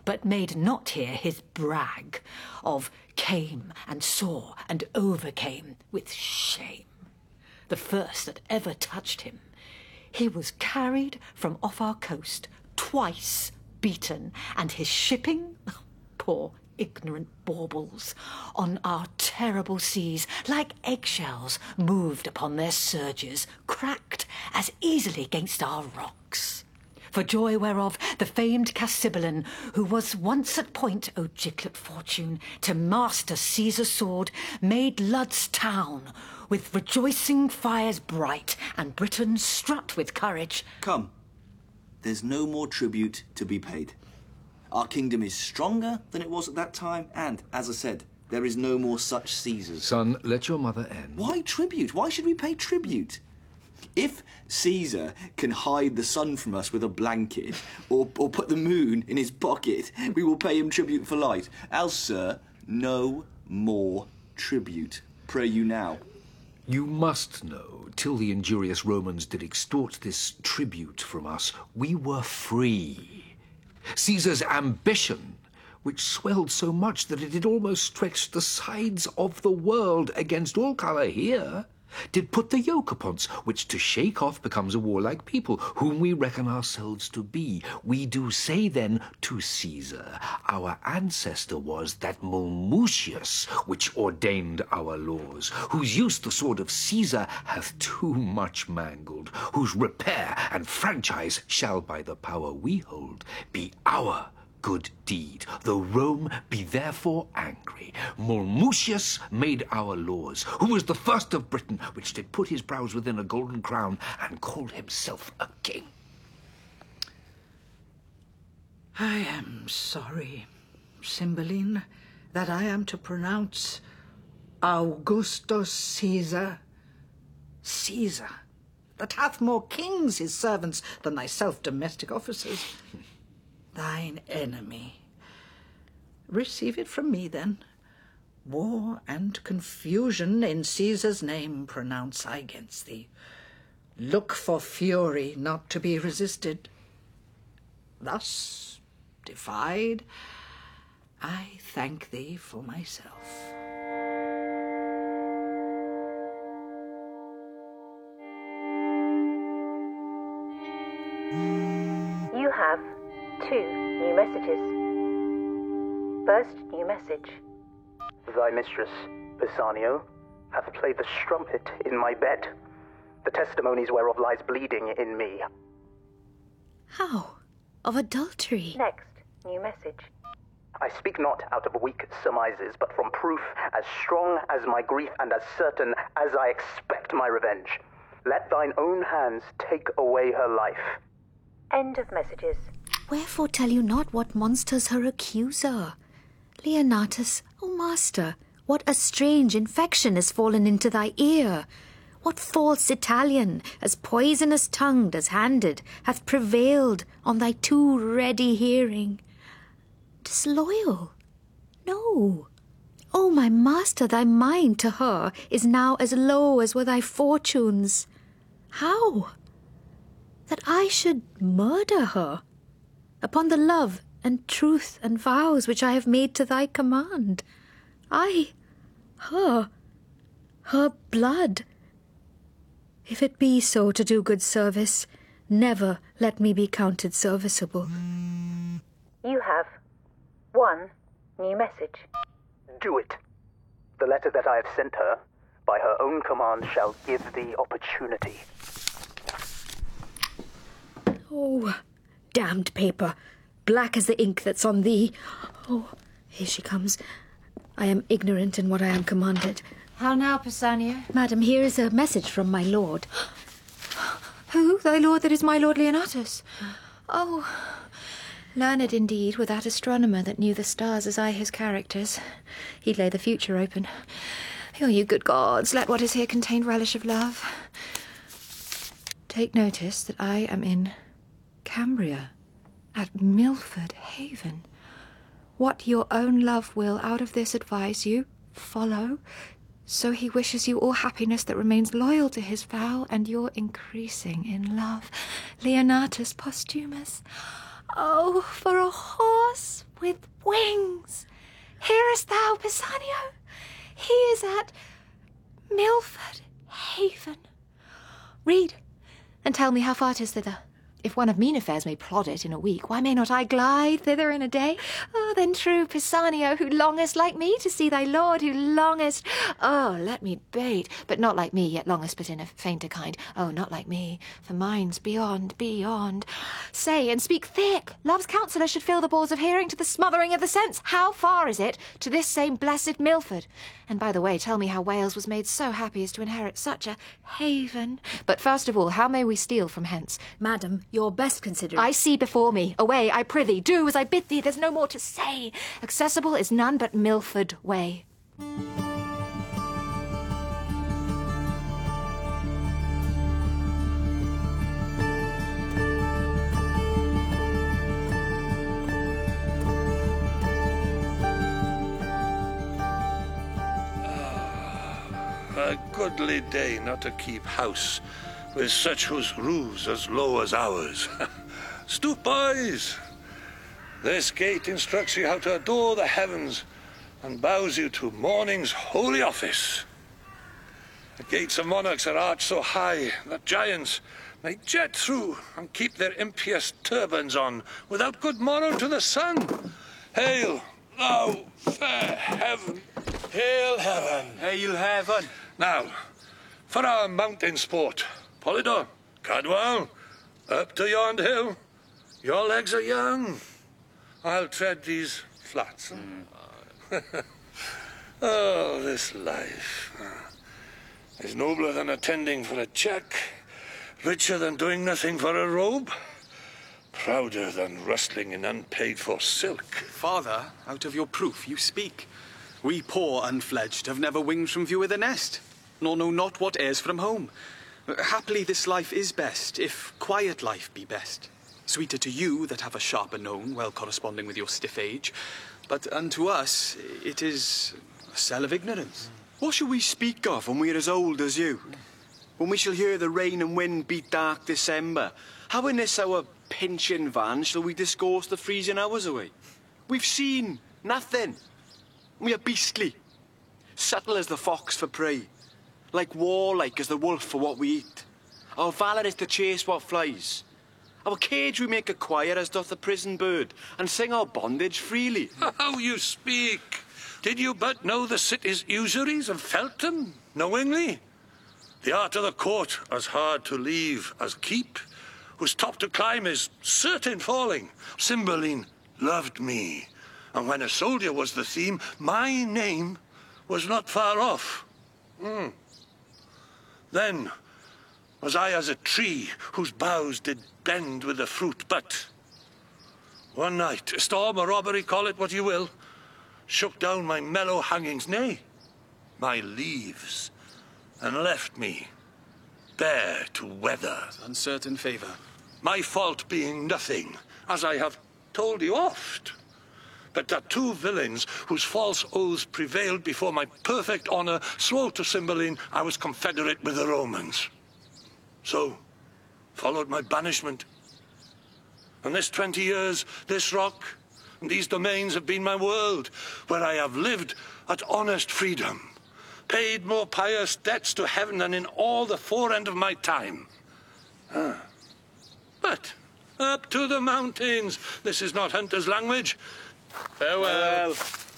but made not hear his brag of came and saw and overcame with shame. The first that ever touched him. He was carried from off our coast, twice beaten, and his shipping, poor ignorant baubles, on our terrible seas, like eggshells moved upon their surges, cracked as easily against our rocks. For joy whereof the famed Cassibelan, who was once at point, O giglet fortune, to master Caesar's sword, made Lud's town with rejoicing fires bright, and Britain strut with courage. Come, there's no more tribute to be paid. Our kingdom is stronger than it was at that time, and, as I said, there is no more such Caesars. Son, let your mother end. Why tribute? Why should we pay tribute? If Caesar can hide the sun from us with a blanket, or put the moon in his pocket, we will pay him tribute for light. Else, sir, no more tribute. Pray you now. You must know, till the injurious Romans did extort this tribute from us, we were free. Caesar's ambition, which swelled so much that it did almost stretch the sides of the world against all colour here, did put the yoke upon's, which to shake off becomes a warlike people, whom we reckon ourselves to be. We do say then to Caesar, our ancestor was that Mulmutius, which ordained our laws, whose use the sword of Caesar hath too much mangled, whose repair and franchise shall by the power we hold be our good deed, though Rome be therefore angry. Mulmutius made our laws, who was the first of Britain, which did put his brows within a golden crown, and called himself a king. I am sorry, Cymbeline, that I am to pronounce Augustus Caesar, Caesar, that hath more kings his servants than thyself domestic officers. Thine enemy. Receive it from me, then. War and confusion in Caesar's name pronounce I against thee. Look for fury not to be resisted. Thus, defied, I thank thee for myself. You have 2 new messages. First new message. Thy mistress, Bassanio, hath played the strumpet in my bed, the testimonies whereof lies bleeding in me. How? Of adultery? Next new message. I speak not out of weak surmises, but from proof as strong as my grief and as certain as I expect my revenge. Let thine own hands take away her life. End of messages. Wherefore tell you not what monsters her accuser? Leonatus, O master, what a strange infection has fallen into thy ear? What false Italian, as poisonous-tongued as handed, hath prevailed on thy too ready hearing? Disloyal? No. O my master, thy mind to her is now as low as were thy fortunes. How? That I should murder her, upon the love and truth and vows which I have made to thy command. Her blood. If it be so to do good service, never let me be counted serviceable. You have 1 new message. Do it. The letter that I have sent her, by her own command, shall give thee opportunity. Oh, damned paper, black as the ink that's on thee. Oh, here she comes. I am ignorant in what I am commanded. How now, Bassanio? Madam, here is a message from my lord. Who? Thy lord that is my lord Leonatus? Oh, learned indeed, with that astronomer that knew the stars as I his characters. He'd lay the future open. Oh, you good gods, let what is here contain relish of love. Take notice that I am in Cambria, at Milford Haven. What your own love will out of this advise you, follow. So he wishes you all happiness that remains loyal to his vow, and your increasing in love. Leonatus Posthumus. Oh, for a horse with wings! Hearest thou, Pisanio? He is at Milford Haven. Read, and tell me how far 'tis thither. If one of mean affairs may plod it in a week, why may not I glide thither in a day? Oh, then true, Pisanio, who longest like me to see thy lord, who longest... Oh, let me bait, but not like me, yet longest but in a fainter kind. Oh, not like me, for mine's beyond, beyond. Say, and speak thick. Love's counsellor should fill the balls of hearing to the smothering of the sense. How far is it to this same blessed Milford? And by the way, tell me how Wales was made so happy as to inherit such a haven. But first of all, how may we steal from hence? Madam, your best considered... I see before me. Away, I prithee, do as I bid thee. There's no more to say. Accessible is none but Milford way. A goodly day not to keep house with such whose roofs as low as ours. Stoop, boys! This gate instructs you how to adore the heavens and bows you to morning's holy office. The gates of monarchs are arched so high that giants may jet through and keep their impious turbans on without good morrow to the sun. Hail, thou fair heaven! Hail, heaven! Hail, heaven! Now, for our mountain sport, Polydor, Cadwal, up to yonder hill. Your legs are young. I'll tread these flats. Oh, this life is nobler than attending for a check, richer than doing nothing for a robe, prouder than rustling in unpaid-for silk. Father, out of your proof you speak. We poor unfledged have never winged from view of the nest, nor know not what airs from home. Happily this life is best, if quiet life be best. Sweeter to you that have a sharper known, well corresponding with your stiff age. But unto us it is a cell of ignorance. What shall we speak of when we're as old as you? When we shall hear the rain and wind beat dark December, how in this our pension van shall we discourse the freezing hours away? We've seen nothing. We are beastly, subtle as the fox for prey, like warlike as the wolf for what we eat. Our valour is to chase what flies. Our cage we make a choir as doth the prison bird, and sing our bondage freely. How you speak! Did you but know the city's usuries and felt them, knowingly? The art of the court as hard to leave as keep, whose top to climb is certain falling. Cymbeline loved me, and when a soldier was the theme, my name was not far off. Then was I as a tree whose boughs did bend with the fruit, but one night, a storm, a robbery, call it what you will, shook down my mellow hangings, nay, my leaves, and left me bare to weather. Uncertain favour. My fault being nothing, as I have told you oft, but that two villains whose false oaths prevailed before my perfect honour swore to Cymbeline I was confederate with the Romans. So followed my banishment. And this 20 years, this rock and these domains have been my world, where I have lived at honest freedom, paid more pious debts to heaven than in all the forend of my time. But up to the mountains. This is not hunter's language. Farewell.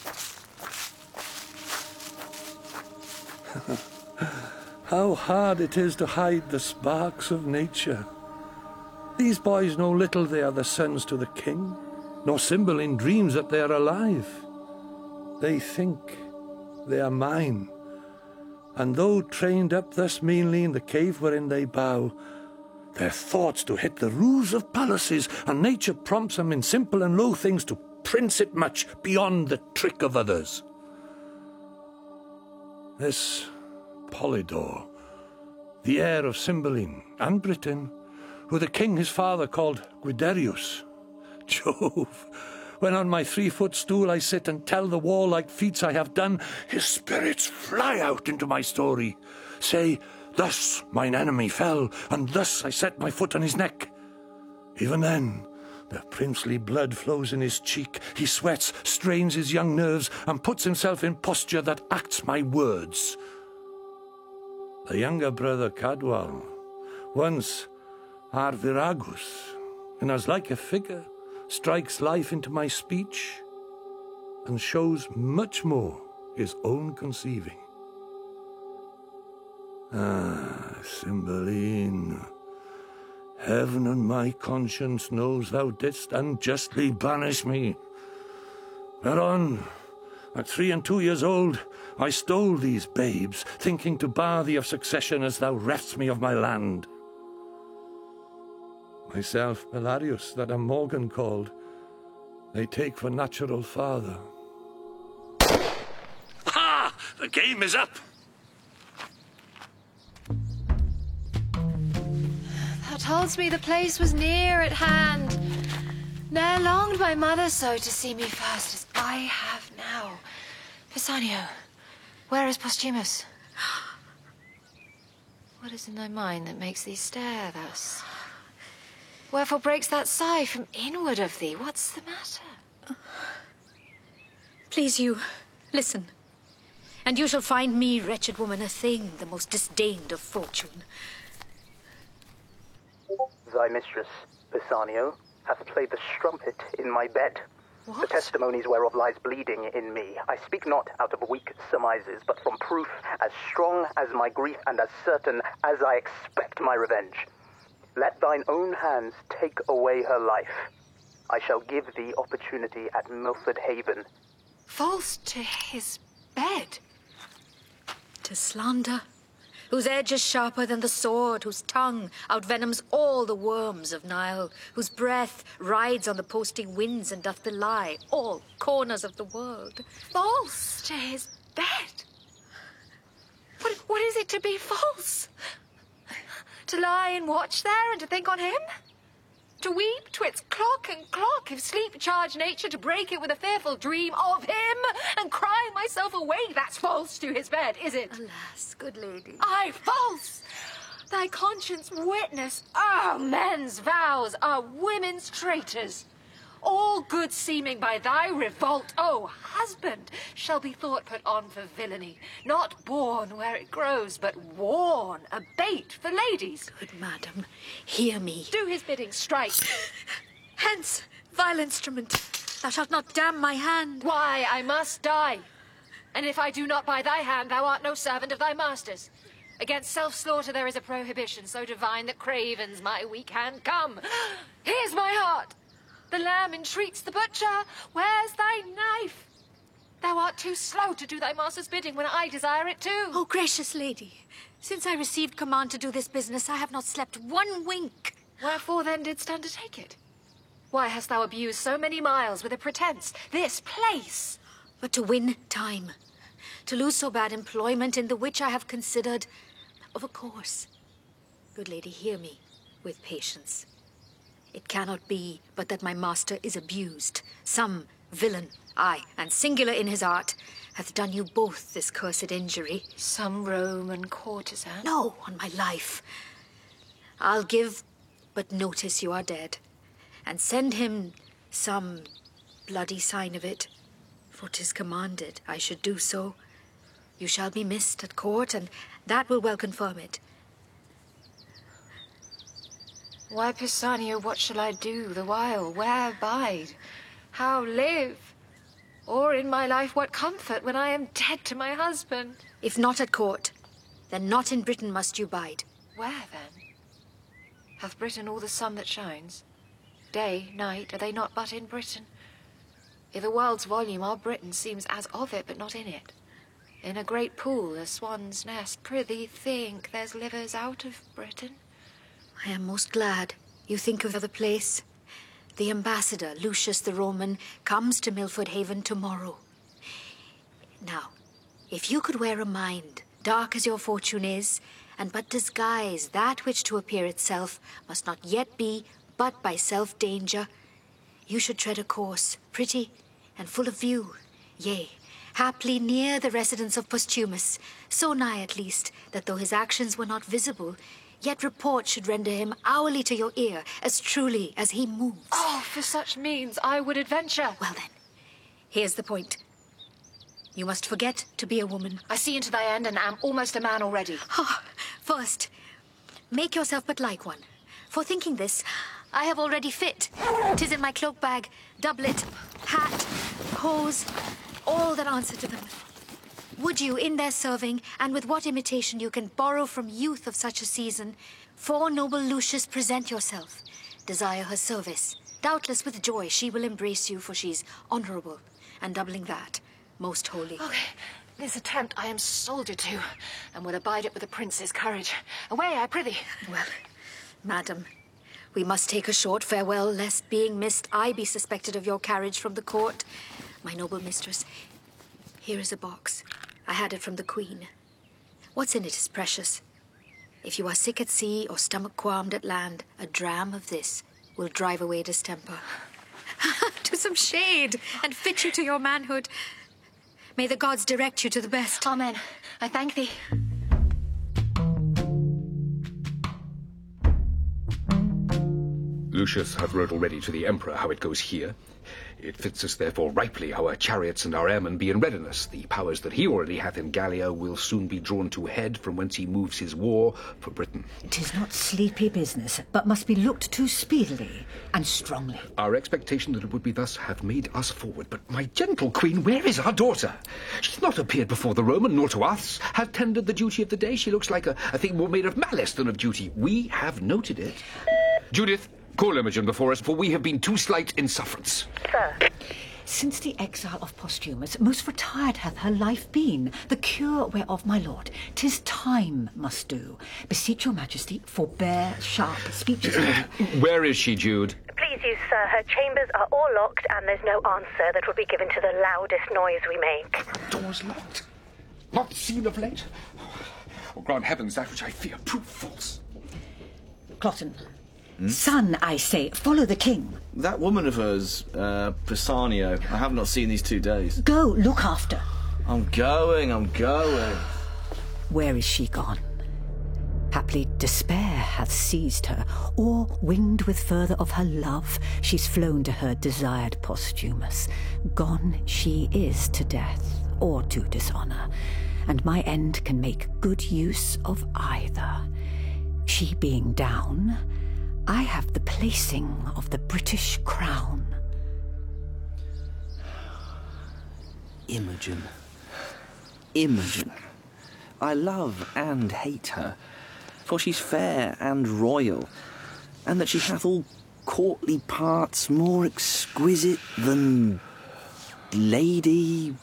How hard it is to hide the sparks of nature. These boys know little they are the sons to the king, nor Cymbeline dreams that they are alive. They think they are mine, and though trained up thus meanly in the cave wherein they bow, their thoughts do hit the roofs of palaces, and nature prompts them in simple and low things to prince it much beyond the trick of others. This Polydor, the heir of Cymbeline and Britain, who the king his father called Guiderius. Jove, when on my 3-foot stool I sit and tell the warlike feats I have done, his spirits fly out into my story. Say, thus mine enemy fell, and thus I set my foot on his neck. Even then, The princely blood flows in his cheek. He sweats, strains his young nerves, and puts himself in posture that acts my words. The younger brother Cadwal, once Arviragus, and as like a figure, strikes life into my speech, and shows much more his own conceiving. Ah, Cymbeline, heaven and my conscience knows thou didst unjustly banish me. Whereon, at 3 and 2 years old, I stole these babes, thinking to bar thee of succession as thou reft'st me of my land. Myself, Belarius, that am Morgan called, they take for natural father. Ha! The game is up! Thou toldst me the place was near at hand. Ne'er longed my mother so to see me first as I have now. Pisanio, where is Posthumus? What is in thy mind that makes thee stare thus? Wherefore breaks that sigh from inward of thee? What's the matter? Please you, listen. And you shall find me, wretched woman, a thing, the most disdained of fortune. Thy mistress, Pisanio, hath played the strumpet in my bed. What? The testimonies whereof lies bleeding in me. I speak not out of weak surmises, but from proof as strong as my grief and as certain as I expect my revenge. Let thine own hands take away her life. I shall give thee opportunity at Milford Haven. False to his bed? To slander, whose edge is sharper than the sword, whose tongue outvenoms all the worms of Nile, whose breath rides on the posting winds and doth belie all corners of the world. False to his bed? What is it to be false? To lie and watch there and to think on him? To weep twixt clock and clock, if sleep charge nature, to break it with a fearful dream of him, and cry myself awake, that's false to his bed, is it? Alas, good lady. Aye, false! Thy conscience witness, men's vows are women's traitors. All good seeming by thy revolt, husband, shall be thought put on for villainy, not born where it grows, but worn, a bait for ladies. Good madam, hear me. Do his bidding, strike. Hence, vile instrument, thou shalt not damn my hand. Why, I must die. And if I do not by thy hand, thou art no servant of thy master's. Against self-slaughter there is a prohibition so divine that cravens my weak hand. Come, here's my heart. The lamb entreats the butcher. Where's thy knife? Thou art too slow to do thy master's bidding when I desire it too. Oh, gracious lady, since I received command to do this business, I have not slept one wink. Wherefore then didst undertake it? Why hast thou abused so many miles with a pretence, this place? But to win time, to lose so bad employment in the which I have considered of a course. Good lady, hear me with patience. It cannot be but that my master is abused. Some villain, aye, and singular in his art, hath done you both this cursed injury. Some Roman courtesan? No, on my life. I'll give but notice you are dead, and send him some bloody sign of it, for 'tis commanded I should do so. You shall be missed at court, and that will well confirm it. Why, Pisanio, what shall I do the while? Where bide? How live? Or in my life what comfort when I am dead to my husband? If not at court, then not in Britain must you bide. Where then? Hath Britain all the sun that shines? Day, night, are they not but in Britain? I' the world's volume our Britain seems as of it, but not in it. In a great pool, a swan's nest, prithee think there's livers out of Britain? I am most glad you think of the place. The ambassador, Lucius the Roman, comes to Milford Haven tomorrow. Now, if you could wear a mind, dark as your fortune is, and but disguise that which to appear itself must not yet be but by self-danger, you should tread a course, pretty and full of view, yea, haply near the residence of Posthumus, so nigh at least that though his actions were not visible, Yet report should render him hourly to your ear, as truly as he moves. Oh, for such means I would adventure. Well then, here's the point. You must forget to be a woman. I see into thy end and am almost a man already. First, make yourself but like one. For thinking this, I have already fit. 'Tis in my cloak bag, doublet, hat, hose, all that answer to them. Would you, in their serving, and with what imitation you can borrow from youth of such a season, for noble Lucius present yourself, desire her service. Doubtless with joy she will embrace you, for she's honourable, and doubling that, most holy. Okay, this attempt I am soldier to, and would abide it with a prince's courage. Away, I prithee. Well, madam, we must take a short farewell, lest being missed I be suspected of your carriage from the court. My noble mistress, here is a box. I had it from the Queen. What's in it is precious. If you are sick at sea or stomach-qualmed at land, a dram of this will drive away distemper. To some shade, and fit you to your manhood. May the gods direct you to the best. Amen. I thank thee. Lucius hath wrote already to the Emperor how it goes here. It fits us therefore ripely our chariots and our airmen be in readiness. The powers that he already hath in Gallia will soon be drawn to head from whence he moves his war for Britain. 'Tis not sleepy business, but must be looked to speedily and strongly. Our expectation that it would be thus have made us forward. But, my gentle queen, where is our daughter? She's not appeared before the Roman, nor to us have tendered the duty of the day. She looks like a thing more made of malice than of duty. We have noted it. Judith, call Imogen before us, for we have been too slight in sufferance. Sir. Since the exile of Posthumus, most retired hath her life been, the cure whereof, my lord, 'tis time must do. Beseech your majesty, forbear sharp speeches. Where is she, Jude? Please you, sir, her chambers are all locked, and there's no answer that will be given to the loudest noise we make. Doors locked. Not seen of late. Oh, grant heavens that which I fear prove false. Cloten. Son, I say, follow the king. That woman of hers, Pisanio, I have not seen these 2 days. Go, look after. I'm going. Where is she gone? Haply despair hath seized her, or, winged with further of her love, she's flown to her desired Posthumus. Gone she is to death, or to dishonour, and my end can make good use of either. She being down, I have the placing of the British crown. Imogen. I love and hate her, for she's fair and royal, and that she hath all courtly parts more exquisite than ladies,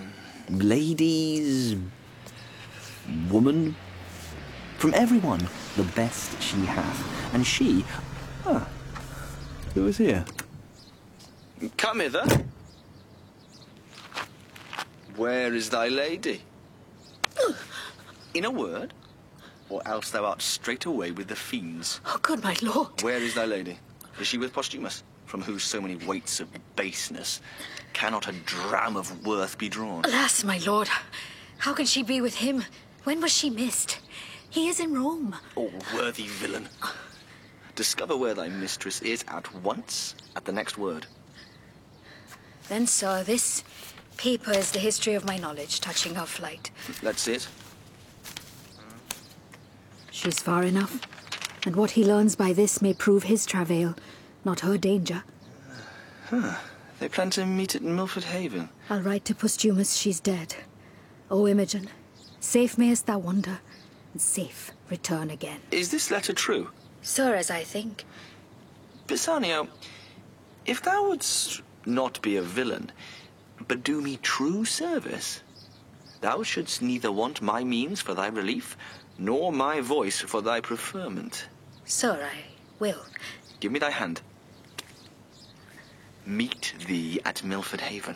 woman. From everyone, the best she hath, and she... who is here? Come hither. Where is thy lady? In a word, or else thou art straight away with the fiends. Oh, good my lord. Where is thy lady? Is she with Posthumus, from whose so many weights of baseness cannot a dram of worth be drawn? Alas, my lord, how can she be with him? When was she missed? He is in Rome. Oh, worthy villain. Discover where thy mistress is at once, at the next word. Then, sir, this paper is the history of my knowledge touching her flight. Let's see it. She's far enough, and what he learns by this may prove his travail, not her danger. They plan to meet at Milford Haven. I'll write to Posthumus she's dead. O Imogen, safe mayest thou wander, and safe return again. Is this letter true? Sir, as I think. Pisanio, if thou wouldst not be a villain, but do me true service, thou shouldst neither want my means for thy relief, nor my voice for thy preferment. Sir, I will. Give me thy hand. Meet thee at Milford Haven.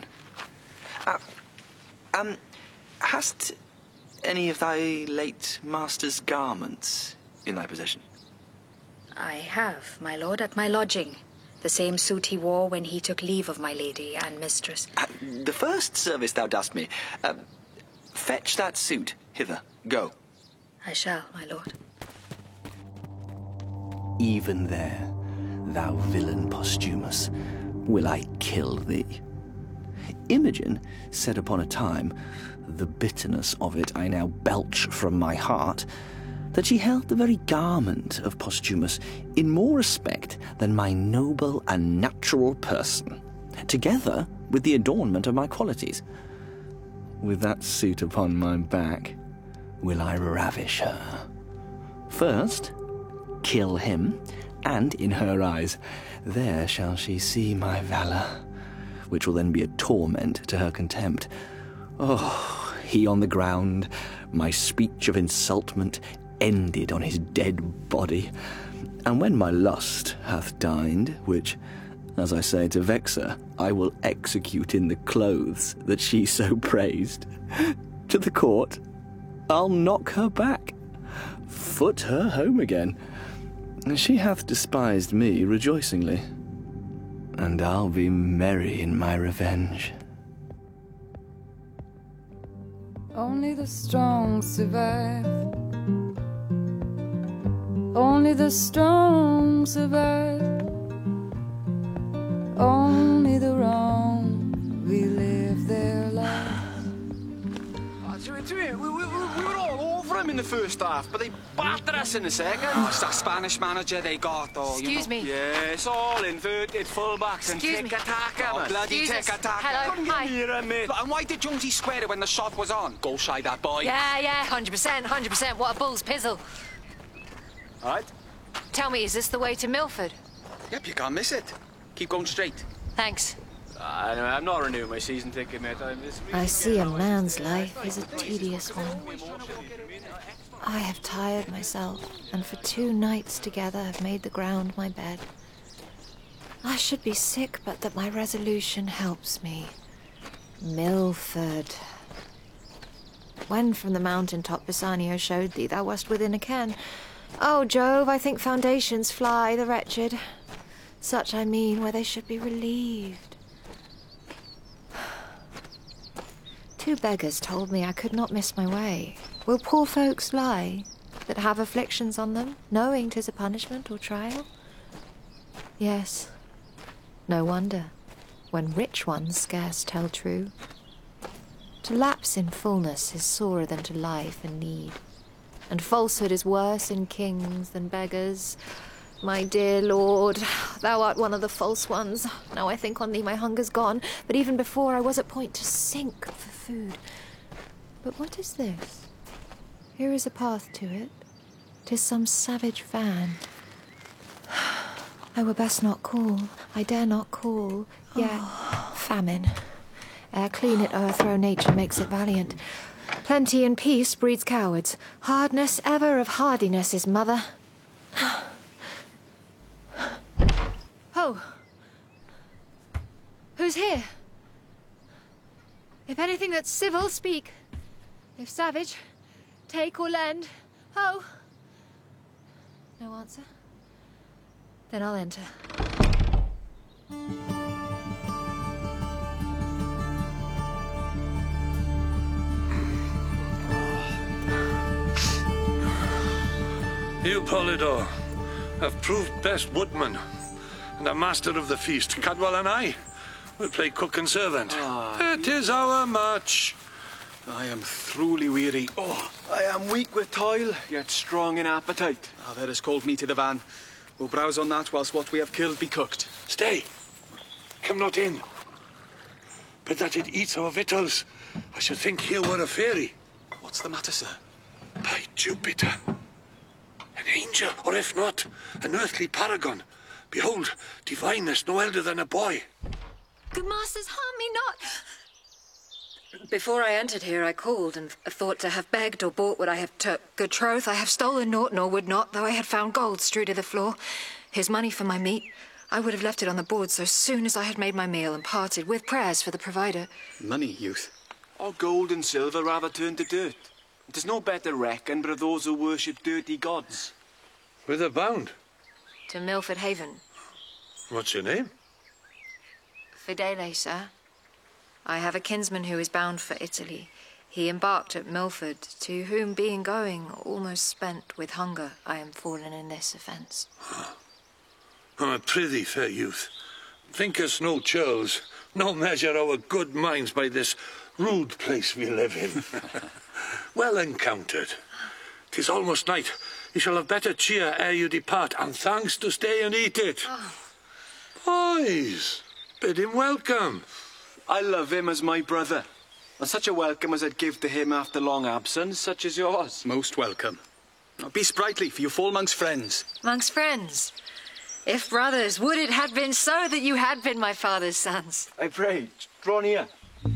Hast any of thy late master's garments in thy possession? I have, my lord, at my lodging. The same suit he wore when he took leave of my lady and mistress. The first service thou dost me. Fetch that suit hither. Go. I shall, my lord. even there, thou villain Posthumus, will I kill thee. Imogen said upon a time, the bitterness of it I now belch from my heart, that she held the very garment of Posthumus in more respect than my noble and natural person, together with the adornment of my qualities. With that suit upon my back, will I ravish her. First, kill him, and in her eyes, there shall she see my valour, which will then be a torment to her contempt. Oh, he on the ground, my speech of insultment ended on his dead body, and when my lust hath dined, which, as I say to vex her, I will execute in the clothes that she so praised, to the court, I'll knock her back, foot her home again. She hath despised me rejoicingly, and I'll be merry in my revenge. Only the strong survive. Only the strong survive. Only the wrong relive their lives. We were all over him in the first half, but they battered us in the second. It's that Spanish manager they got, though. Excuse me. Yeah, it's all inverted fullbacks and tick-attack. Oh, bloody tick-attack. Hello, Couldn't hi. get near him, mate. And why did Jonesy square it when the shot was on? Go shy that boy. Yeah, 100%. What a bull's pizzle. All right. Tell me, is this the way to Milford? Yep, you can't miss it. Keep going straight. Thanks. Anyway, I'm not renewing my season ticket, mate. I see a man's life is a tedious one. I have tired myself, and for 2 nights together have made the ground my bed. I should be sick, but that my resolution helps me. Milford. When from the mountain top Bassanio showed thee, thou wast within a ken. Oh, Jove, I think foundations fly the wretched. Such I mean, where they should be relieved. 2 beggars told me I could not miss my way. Will poor folks lie, that have afflictions on them, knowing 'tis a punishment or trial? Yes, no wonder, when rich ones scarce tell true. To lapse in fullness is sorer than to lie for need, and falsehood is worse in kings than beggars. My dear lord, thou art one of the false ones. Now I think on thee my hunger's gone, but even before I was at point to sink for food. But what is this? Here is a path to it. 'Tis some savage van. I were best not call. I dare not call. Yet famine. Ere clean it o'erthrow nature makes it valiant. Plenty and peace breeds cowards. Hardness ever of hardiness is mother. Oh! Who's here? If anything that's civil, speak. If savage, take or lend. Oh! No answer? Then I'll enter. You, Polydor, have proved best woodman and a master of the feast. Cadwal and I will play cook and servant. It is our match. I am truly weary. Oh, I am weak with toil, yet strong in appetite. There is cold meat to the van. We'll browse on that whilst what we have killed be cooked. Stay. Come not in. But that it eats our victuals, I should think here were a fairy. What's the matter, sir? By Jupiter. An angel, or if not, an earthly paragon. Behold, divineness no elder than a boy. Good masters, harm me not. Before I entered here, I called and thought to have begged or bought what I have took. Good troth, I have stolen naught, nor would not, though I had found gold strewed to the floor. Here's money for my meat. I would have left it on the board so soon as I had made my meal and parted with prayers for the provider. Money, youth. All gold and silver rather turn to dirt. There's no better reckon but of those who worship dirty gods. Whither bound? To Milford Haven. What's your name? Fidele, sir. I have a kinsman who is bound for Italy. He embarked at Milford, to whom being going, almost spent with hunger, I am fallen in this offence. I prithee, fair youth, think us no churls, no measure our good minds by this rude place we live in. Well encountered. 'Tis almost night. You shall have better cheer ere you depart, and thanks to stay and eat it. Boys, bid him welcome. I love him as my brother. And such a welcome as I'd give to him after long absence, such as yours. Most welcome. Now, be sprightly, for you fall amongst friends. Amongst friends? If brothers, would it had been so that you had been my father's sons. I pray, draw near.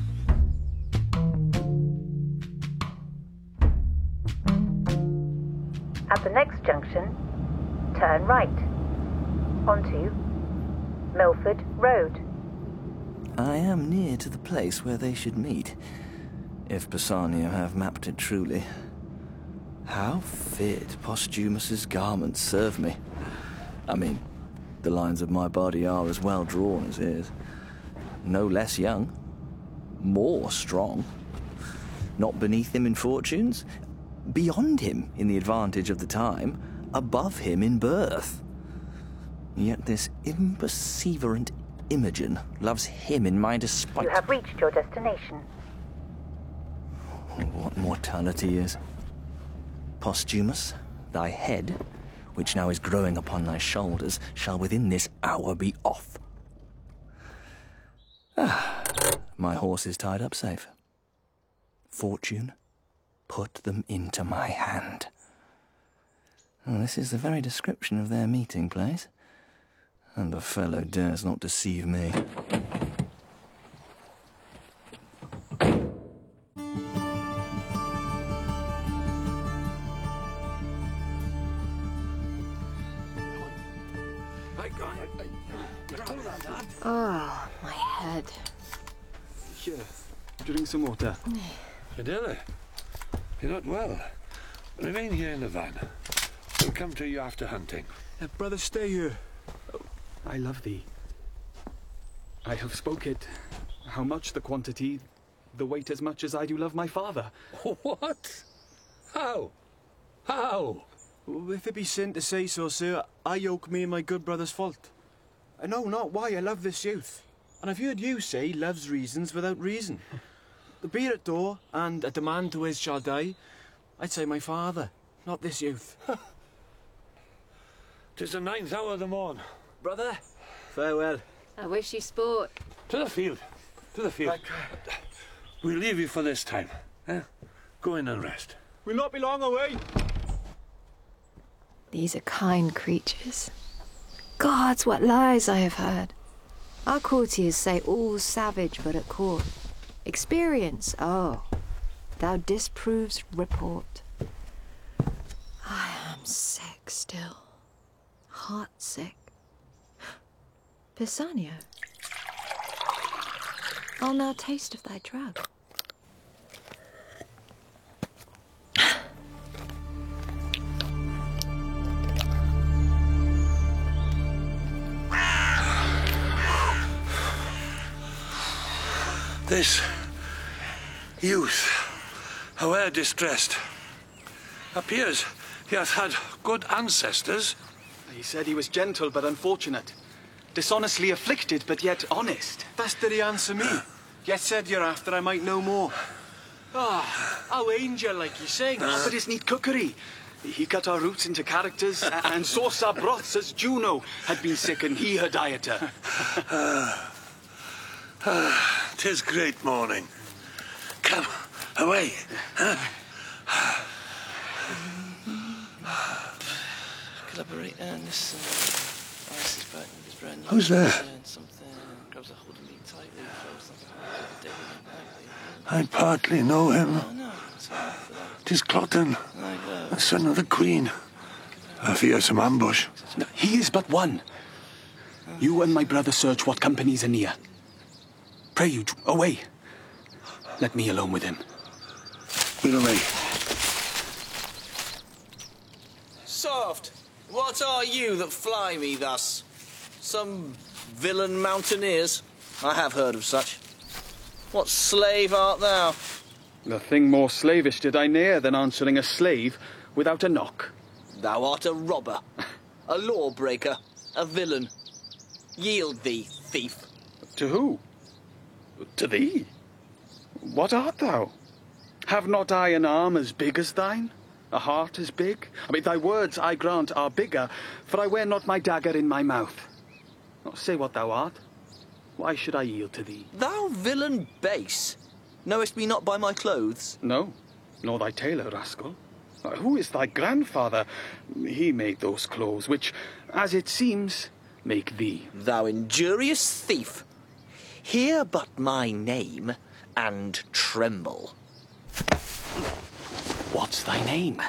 At the next junction, turn right onto Milford Road. I am near to the place where they should meet, if Bassanio have mapped it truly. How fit Posthumus's garments serve me. I mean, the lines of my body are as well drawn as his. No less young, more strong. Not beneath him in fortunes, beyond him in the advantage of the time, above him in birth. Yet this imperseverant Imogen loves him in my despite. You have reached your destination. What mortality is. Posthumus, thy head, which now is growing upon thy shoulders, shall within this hour be off. My horse is tied up safe. Fortune, put them into my hand. Oh, this is the very description of their meeting place. And the fellow dares not deceive me. Oh, my head. Here, drink some water. Adela, you're not well. Remain here in the van. We'll come to you after hunting. Brother, stay here. Oh, I love thee. I have spoke it. How much the quantity, the weight as much as I do love my father. What? How? How? If it be sin to say so, sir, I yoke me and my good brother's fault. I know not why I love this youth. And I've heard you say he loves reasons without reason. The beer at door, and a demand to his shall die, I'd say my father, not this youth. 'Tis the 9th hour of the morn. Brother, farewell. I wish you sport. To the field. To the field. We'll leave you for this time. Go in and rest. We'll not be long away. These are kind creatures. Gods, what lies I have heard. Our courtiers say all's savage but at court. Experience, oh, thou disproves report. I am sick still. Heart sick. Bassanio, I'll now taste of thy drug. This youth, howe'er distressed, appears he hath had good ancestors. He said he was gentle but unfortunate. Dishonestly afflicted but yet honest. That's did he answer me. Yet said you're after I might know more. How angel like you sing. But his neat cookery. He cut our roots into characters and sauced our broths as Juno had been sick and he her dieter. 'Tis great morning. Come, away. Collaborate and listen. Ice is back with his brand new. Who's there? Grabs a hold of me tightly, I partly know him. 'Tis Cloten, the son of the Queen. I fear some ambush. No, he is but one. You and my brother search what companies are near. Pray you, away. Let me alone with him. We're away. Soft, what are you that fly me thus? Some villain mountaineers? I have heard of such. What slave art thou? The thing more slavish did I ne'er than answering a slave without a knock. Thou art a robber, a lawbreaker, a villain. Yield thee, thief. To who? To thee? What art thou? Have not I an arm as big as thine? A heart as big? Thy words, I grant, are bigger, for I wear not my dagger in my mouth. Say what thou art. Why should I yield to thee? Thou villain base! Knowest me not by my clothes? No, nor thy tailor, rascal. Who is thy grandfather? He made those clothes, which, as it seems, make thee. Thou injurious thief! Hear but my name, and tremble. What's thy name?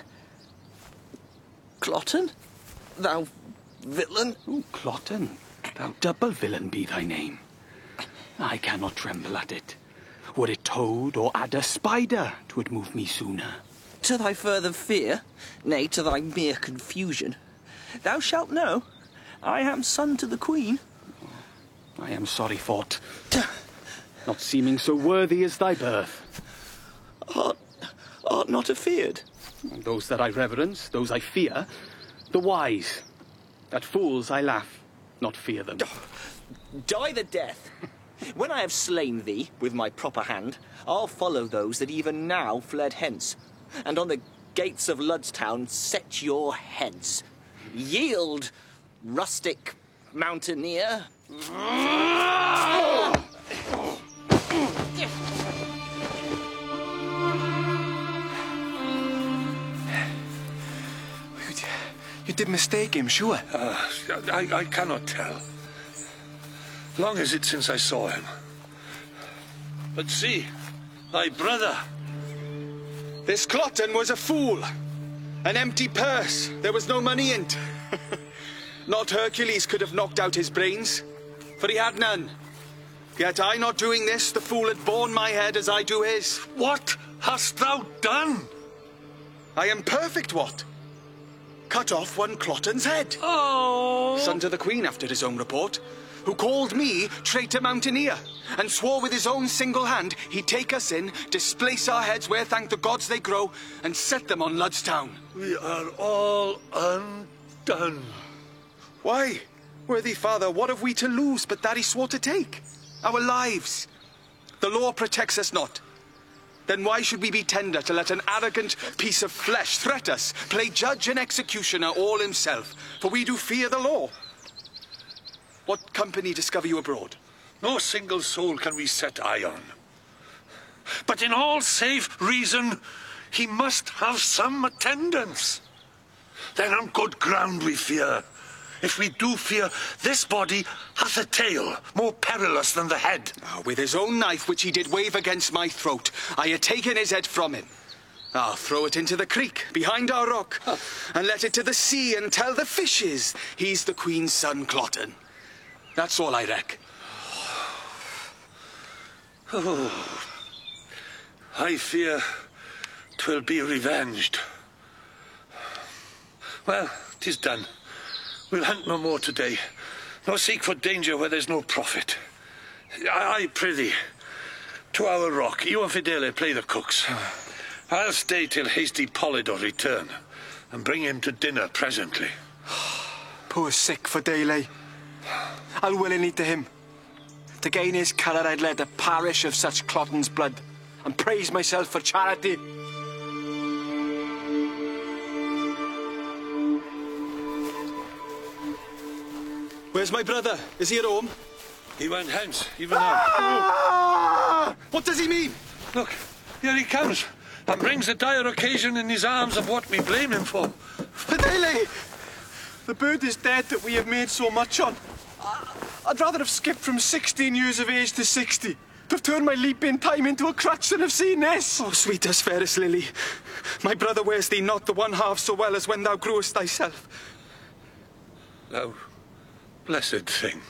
Cloten? Thou villain? Cloten, thou double villain be thy name. I cannot tremble at it. Were it toad or adder spider, 'twould move me sooner. To thy further fear, nay, to thy mere confusion, thou shalt know I am son to the Queen. I am sorry for't, not seeming so worthy as thy birth. Art not afeard? Those that I reverence, those I fear, the wise. At fools I laugh, not fear them. Die the death! When I have slain thee with my proper hand, I'll follow those that even now fled hence, and on the gates of Ludstown set your heads. Yield, rustic mountaineer. You did mistake him, sure? I cannot tell. Long is it since I saw him. But see, thy brother. This Cloten was a fool. An empty purse. There was no money in't. Not Hercules could have knocked out his brains, for he had none. Yet I not doing this, the fool had borne my head as I do his. What hast thou done? I am perfect, what? Cut off one Cloten's head. Oh! Son to the Queen, after his own report, who called me traitor mountaineer, and swore with his own single hand he'd take us in, displace our heads where thank the gods they grow, and set them on Ludstown. We are all undone. Why? Worthy father, what have we to lose but that he swore to take? Our lives. The law protects us not. Then why should we be tender to let an arrogant piece of flesh threat us, play judge and executioner all himself? For we do fear the law. What company discover you abroad? No single soul can we set eye on. But in all safe reason, he must have some attendance. Then on good ground we fear. If we do fear, this body hath a tail more perilous than the head. With his own knife, which he did wave against my throat, I had taken his head from him. I'll throw it into the creek, behind our rock, and let it to the sea and tell the fishes he's the Queen's son, Cloten. That's all I reck. Oh, I fear 'twill be revenged. Well, 'tis done. We'll hunt no more today, nor seek for danger where there's no profit. I prithee, to our rock. You and Fidele play the cooks. I'll stay till hasty Polydor return, and bring him to dinner presently. Poor sick Fidele. I'll willingly to him. To gain his colour, I'd let a parish of such Cloten's blood, and praise myself for charity. Where's my brother? Is he at home? He went hence, even now. What does he mean? Look, here he comes, and brings the dire occasion in his arms of what we blame him for. Fidele! The bird is dead that we have made so much on. I'd rather have skipped from 16 years of age to 60. To have turned my leap in time into a crutch than have seen this. Oh, sweetest, fairest Lily, my brother wears thee not the one half so well as when thou grewest thyself. Thou blessed thing.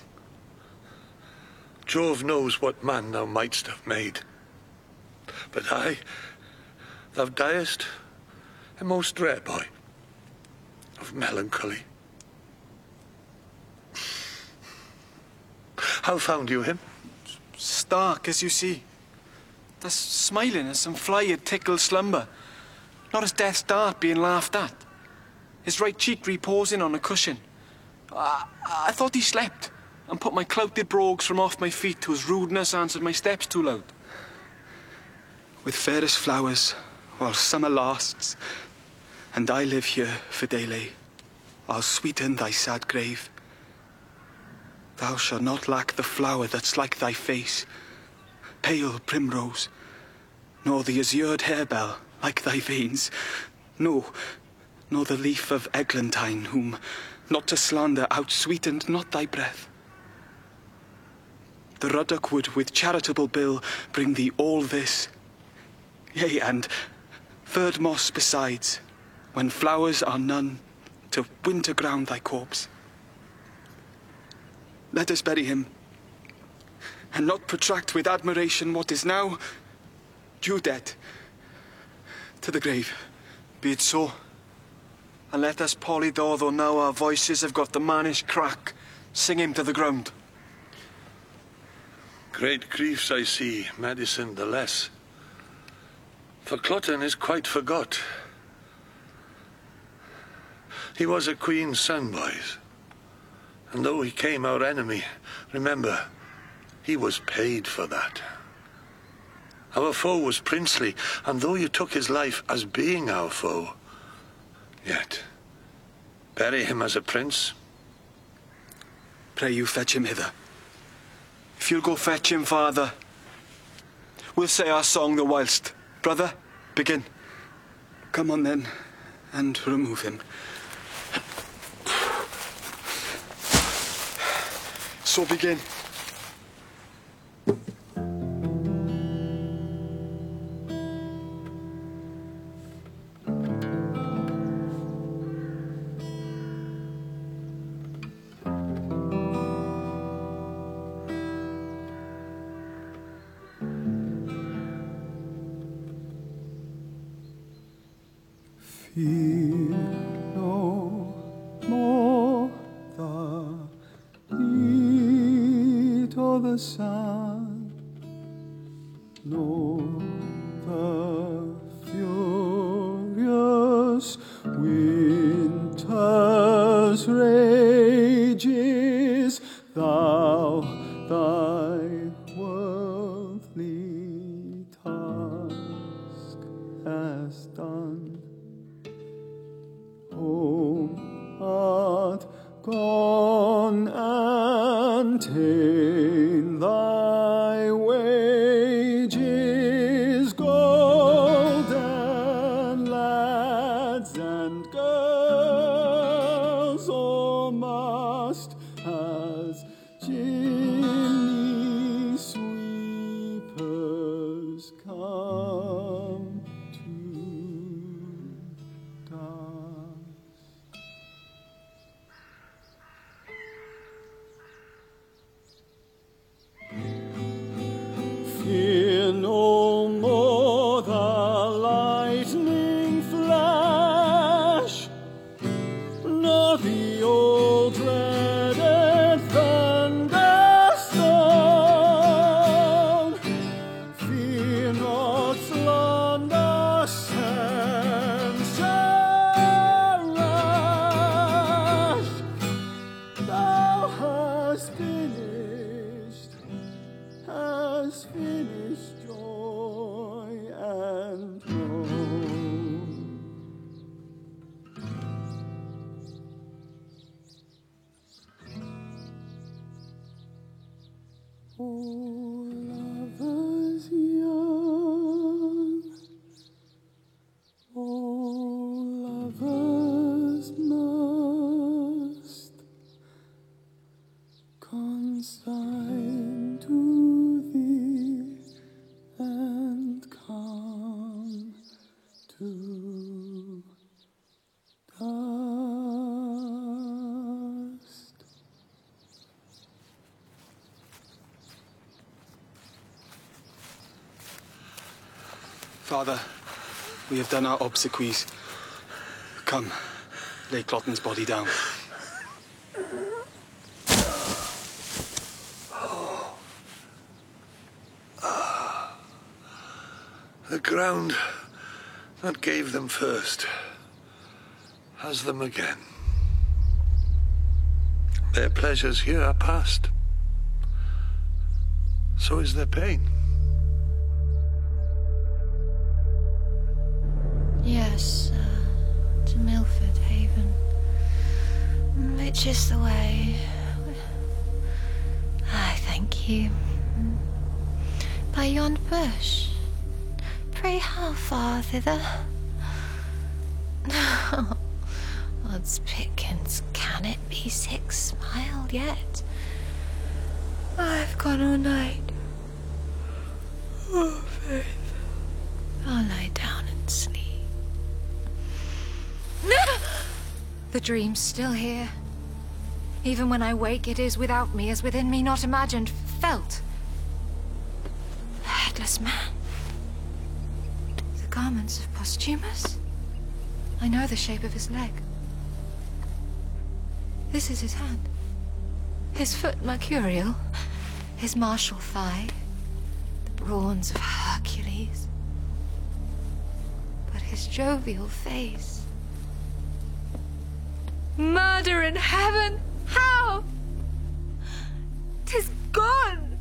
Jove knows what man thou mightst have made. But thou diest a most rare boy of melancholy. How found you him? Stark, as you see. Thus smiling as some fly had tickled slumber, not as death's dart being laughed at. His right cheek reposing on a cushion. I thought he slept, and put my clouted brogues from off my feet to his rudeness answered my steps too loud. With fairest flowers, while summer lasts, and I live here for daily, I'll sweeten thy sad grave. Thou shalt not lack the flower that's like thy face, pale primrose, nor the azured harebell like thy veins, no, nor the leaf of eglantine, whom, not to slander, outsweetened not thy breath. The ruddock would with charitable bill bring thee all this, yea, and furred moss besides, when flowers are none, to winter ground thy corpse. Let us bury him, and not protract with admiration what is now due dead to the grave. Be it so. And let us Polydor, though now our voices have got the mannish crack, sing him to the ground. Great griefs I see, medicine the less. For Cloten is quite forgot. He was a queen's son, boys. And though he came our enemy, remember, he was paid for that. Our foe was princely, and though you took his life as being our foe, yet bury him as a prince. Pray you fetch him hither. If you'll go fetch him, father, we'll say our song the whilst. Brother, begin. Come on then, and remove him. So begin. Fear no more the heat or the sun, nor the furious winter's rages. Thou thy worldly task hast done. Home art gone and ta'en thy wages, golden lads and girls, or must as chimney sweepers come to dust. Fear no more the lightning flash, nor the old dreaded thunderstorm. Fear not slander, censure rash. Thou hast finished joy and moan. Oh, lovers young, oh, lovers must consign to thee and come to dust. Father, we have done our obsequies. Come, lay Cloten's body down. The ground that gave them first has them again. Their pleasures here are past. So is their pain. Yes, to Milford Haven. Which is the way? I thank you. By yon bush. Pray how far thither? Odds pickings, can it be 6 mile yet? I've gone all night. Oh, Faith. I'll lie down and sleep. The dream's still here. Even when I wake, it is without me, as within me, not imagined, felt. A headless man. The garments of Posthumus. I know the shape of his leg. This is his hand. His foot mercurial. His martial thigh. The brawns of Hercules. But his jovial face. Murder in heaven! How? 'Tis gone!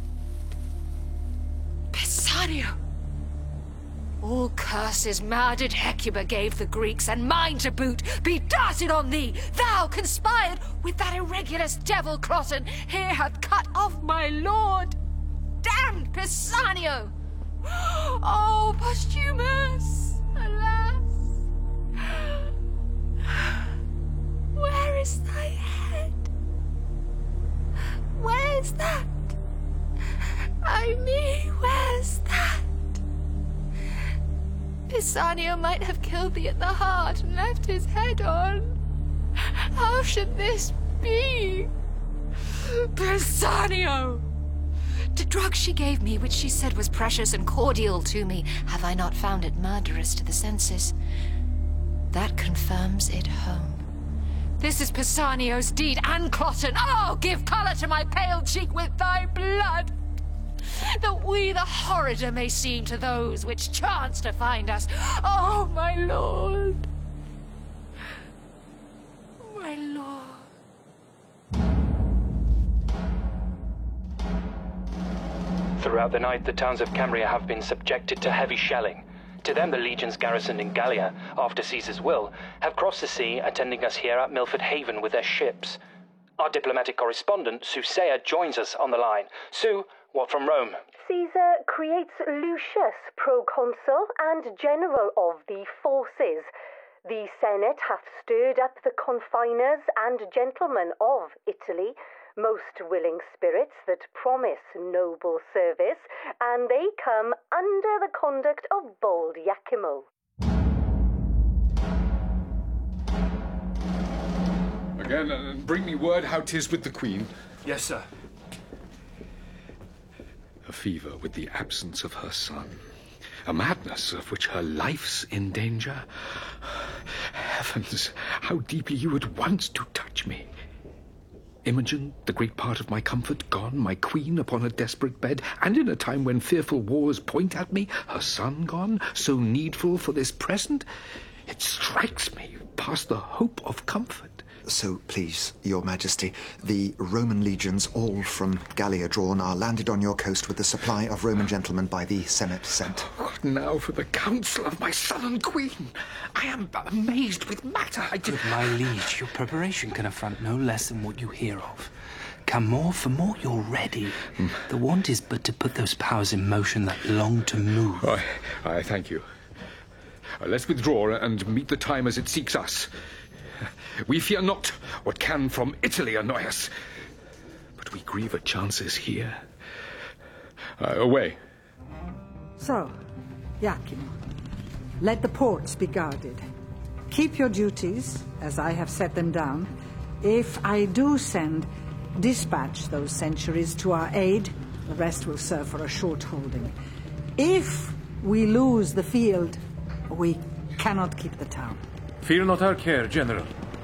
Pisanio! All curses murdered Hecuba gave the Greeks, and mine to boot, be darted on thee! Thou conspired with that irregulous devil Cloten, here hath cut off my lord! Damned Pisanio! Oh, Posthumus! Alas! Where is thy head? Where's that? I mean, where's that? Pisanio might have killed thee at the heart and left his head on. How should this be? Pisanio! The drug she gave me, which she said was precious and cordial to me, have I not found it murderous to the senses? That confirms it home. This is Pisanio's deed, and Cloten. Oh, give colour to my pale cheek with thy blood, that we the horrider may seem to those which chance to find us. Oh, my lord. My lord. Throughout the night, the towns of Cambria have been subjected to heavy shelling. To them, the legions garrisoned in Gallia, after Caesar's will, have crossed the sea, attending us here at Milford Haven with their ships. Our diplomatic correspondent, Sue Sayer, joins us on the line. Sue, what from Rome? Caesar creates Lucius proconsul and general of the forces. The Senate hath stirred up the confiners and gentlemen of Italy, most willing spirits that promise noble service, and they come under the conduct of bold Iachimo. Again, bring me word how 'tis with the Queen. Yes, sir. A fever with the absence of her son. A madness of which her life's in danger. Heavens, how deeply you at once do touch me. Imogen, the great part of my comfort, gone, my queen upon her desperate bed, and in a time when fearful wars point at me, her son gone, so needful for this present, it strikes me past the hope of comfort. So, please, your majesty, the Roman legions, all from Gallia drawn, are landed on your coast with the supply of Roman gentlemen by the Senate sent. What now for the counsel of my son and queen? I am amazed with matter. Good my liege, your preparation can affront no less than what you hear of. Come more for more, you're ready. The want is but to put those powers in motion that long to move. I thank you. Let's withdraw and meet the time as it seeks us. We fear not what can from Italy annoy us, but we grieve at chances here. Away. So, Iachimo, let the ports be guarded. Keep your duties, as I have set them down. If I do send, dispatch those centuries to our aid. The rest will serve for a short holding. If we lose the field, we cannot keep the town. Fear not our care, General.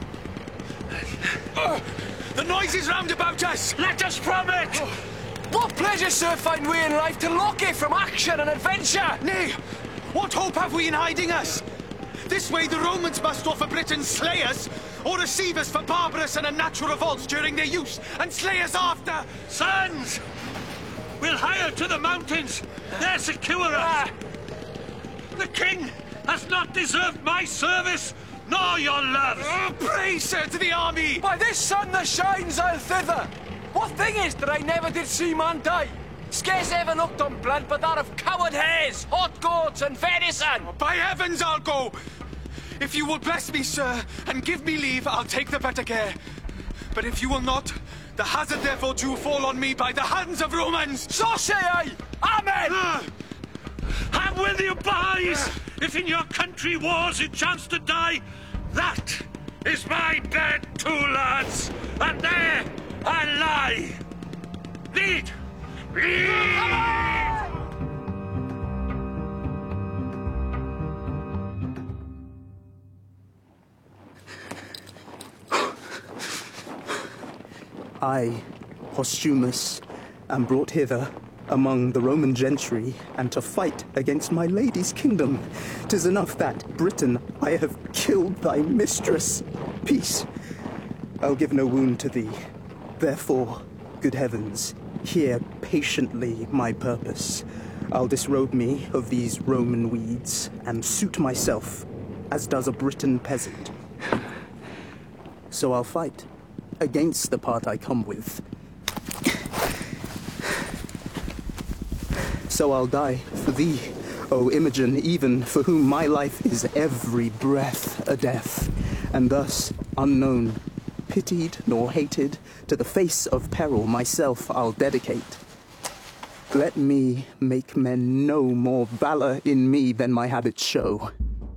The noise is round about us! Let us from it! What pleasure, sir, find we in life to look it from action and adventure? Nay, What hope have we in hiding us? This way the Romans must offer Britain's slay us, or receive us for barbarous and unnatural revolts during their use, and slay us after! Sons! We'll hire to the mountains! There secure us! The king has not deserved my service, nor your love! Pray, sir, to the army! By this sun that shines, I'll thither! What thing is that I never did see man die? Scarce ever looked on blood but that of coward hares, hot goats, and venison! By heavens, I'll go! If you will bless me, sir, and give me leave, I'll take the better care. But if you will not, the hazard therefore do fall on me by the hands of Romans! So say I! Amen! I'm with you, boys! If in your country wars you chance to die, that is my bed too, lads! And there I lie! Lead! Lead! I, Posthumus, am brought hither among the Roman gentry, and to fight against my lady's kingdom. 'Tis enough that, Britain, I have killed thy mistress. Peace. I'll give no wound to thee. Therefore, good heavens, hear patiently my purpose. I'll disrobe me of these Roman weeds, and suit myself, as does a Briton peasant. So I'll fight against the part I come with. So I'll die for thee, O Imogen, even for whom my life is every breath a death, and thus, unknown, pitied nor hated, to the face of peril myself I'll dedicate. Let me make men know more valor in me than my habits show.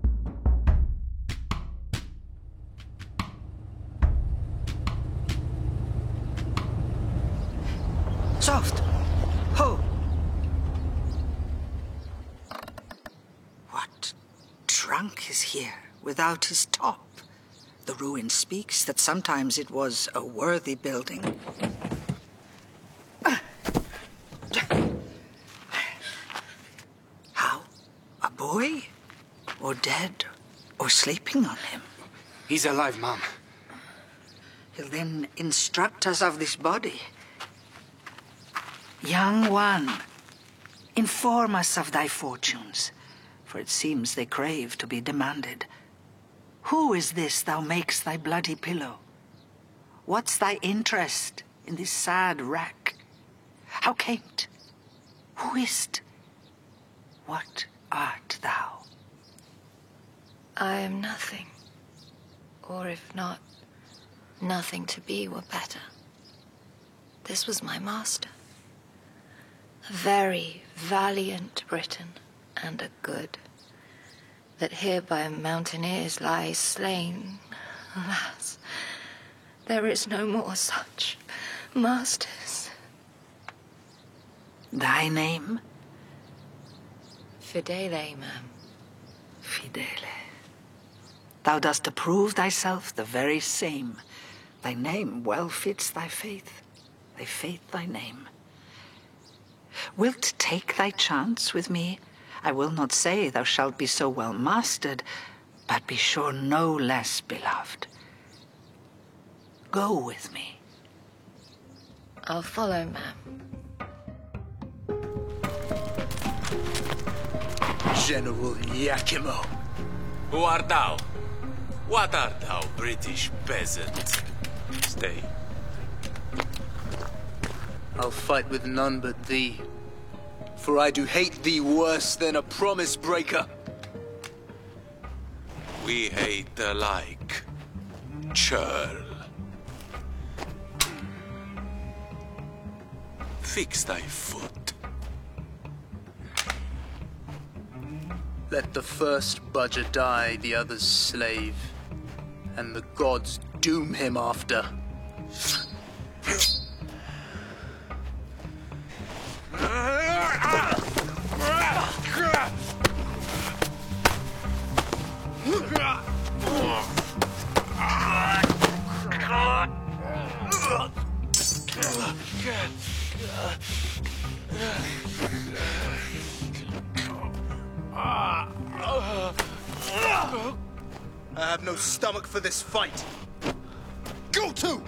Soft! Ho! What trunk is here without his top? The ruin speaks that sometimes it was a worthy building. How? A boy? Or dead? Or sleeping on him? He's alive, Mom. He'll then instruct us of this body. Young one, inform us of thy fortunes, for it seems they crave to be demanded. Who is this thou makes thy bloody pillow? What's thy interest in this sad wreck? How cam't? Who is't? What art thou? I am nothing. Or if not, nothing to be were better. This was my master. A very valiant Briton, and a good, that here by mountaineers lies slain. Alas, there is no more such masters. Thy name? Fidele, ma'am. Fidele. Thou dost approve thyself the very same. Thy name well fits thy faith, thy faith thy name. Wilt take thy chance with me? I will not say thou shalt be so well mastered, but be sure no less beloved. Go with me. I'll follow, ma'am. General Iachimo, who art thou? What art thou, British peasant? Stay. I'll fight with none but thee, for I do hate thee worse than a promise breaker. We hate alike, churl. Fix thy foot. Let the first budger die, the other's slave, and the gods doom him after. I have no stomach for this fight. Go to!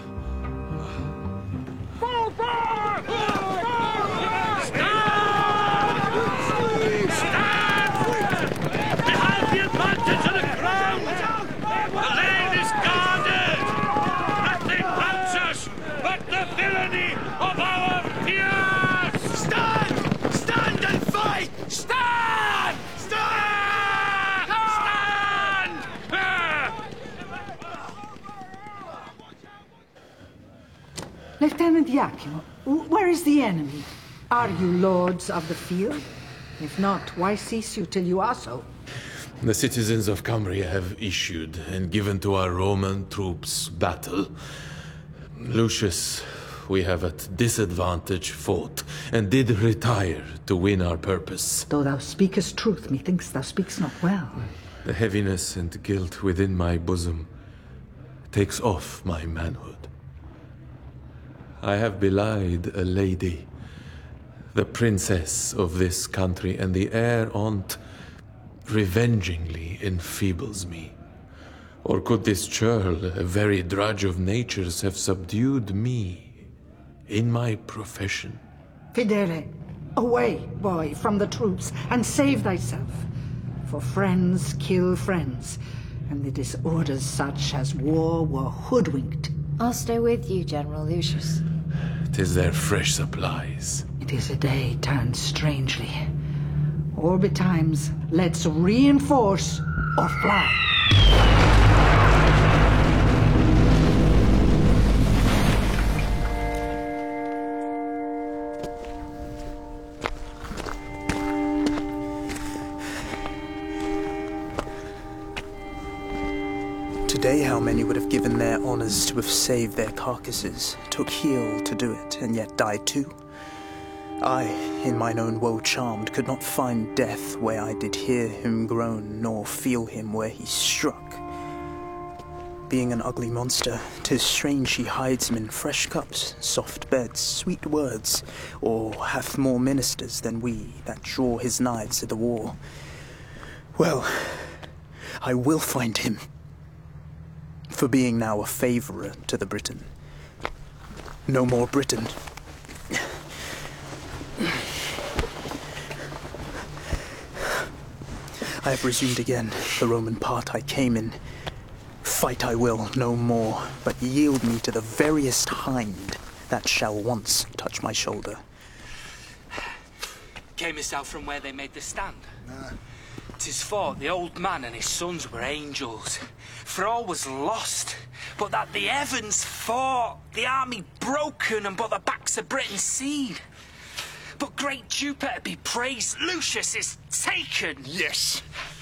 Fall back! We have the advantage of the ground! The lane is guarded! Nothing hunts us but the villainy of our peers! Stand! Stand and fight! Stand! Stand! Stand! Lieutenant Yakimo, where is the enemy? Are you lords of the field? If not, why cease you till you are so? The citizens of Cambria have issued and given to our Roman troops battle. Lucius, we have at disadvantage fought, and did retire to win our purpose. Though thou speakest truth, methinks thou speaks not well. The heaviness and guilt within my bosom takes off my manhood. I have belied a lady, the princess of this country, and the heir on't revengingly enfeebles me. Or could this churl, a very drudge of nature's, have subdued me in my profession? Fidele, away, boy, from the troops, and save thyself. For friends kill friends, and the disorders such as war were hoodwinked. I'll stay with you, General Lucius. 'Tis their fresh supplies. It is a day turned strangely. Or betimes, let's reinforce or fly. Today, how many would have given their honors to have saved their carcasses, took heel to do it, and yet died too? I, in mine own woe charmed, could not find death where I did hear him groan, nor feel him where he struck. Being an ugly monster, 'tis strange he hides him in fresh cups, soft beds, sweet words, or hath more ministers than we that draw his knives to the war. Well, I will find him, for being now a favourer to the Briton. No more Briton. I have resumed again the Roman part I came in. Fight I will no more, but yield me to the veriest hind that shall once touch my shoulder. Camest out from where they made the stand? 'Tis thought the old man and his sons were angels, for all was lost, but that the heavens fought, the army broken, and but the backs of Britain's seed. But great Jupiter be praised, Lucius is taken! Yes.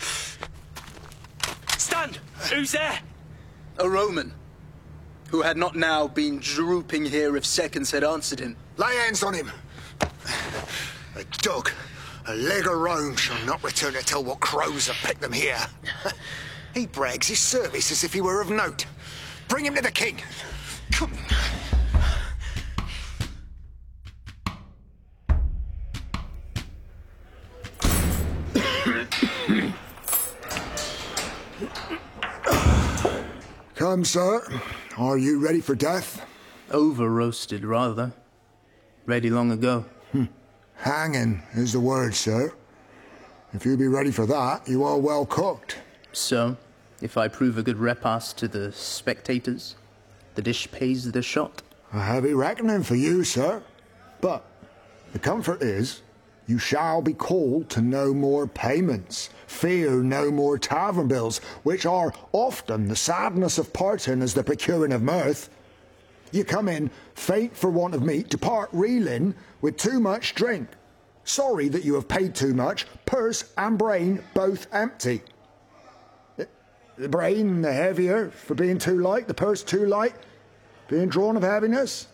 Stand! Who's there? A Roman, who had not now been drooping here if seconds had answered him. Lay hands on him. A dog, a leg of Rome shall not return to tell what crows have picked them here. He brags his service as if he were of note. Bring him to the king. Come. Come, sir. Are you ready for death? Over-roasted, rather. Ready long ago. Hanging is the word, sir. If you be ready for that, you are well cooked. So, if I prove a good repast to the spectators, the dish pays the shot. A heavy reckoning for you, sir. But the comfort is, you shall be called to no more payments. Fear no more tavern bills, which are often the sadness of parting as the procuring of mirth. You come in, faint for want of meat, depart reeling with too much drink. Sorry that you have paid too much, purse and brain both empty. The brain the heavier for being too light, the purse too light, being drawn of heaviness.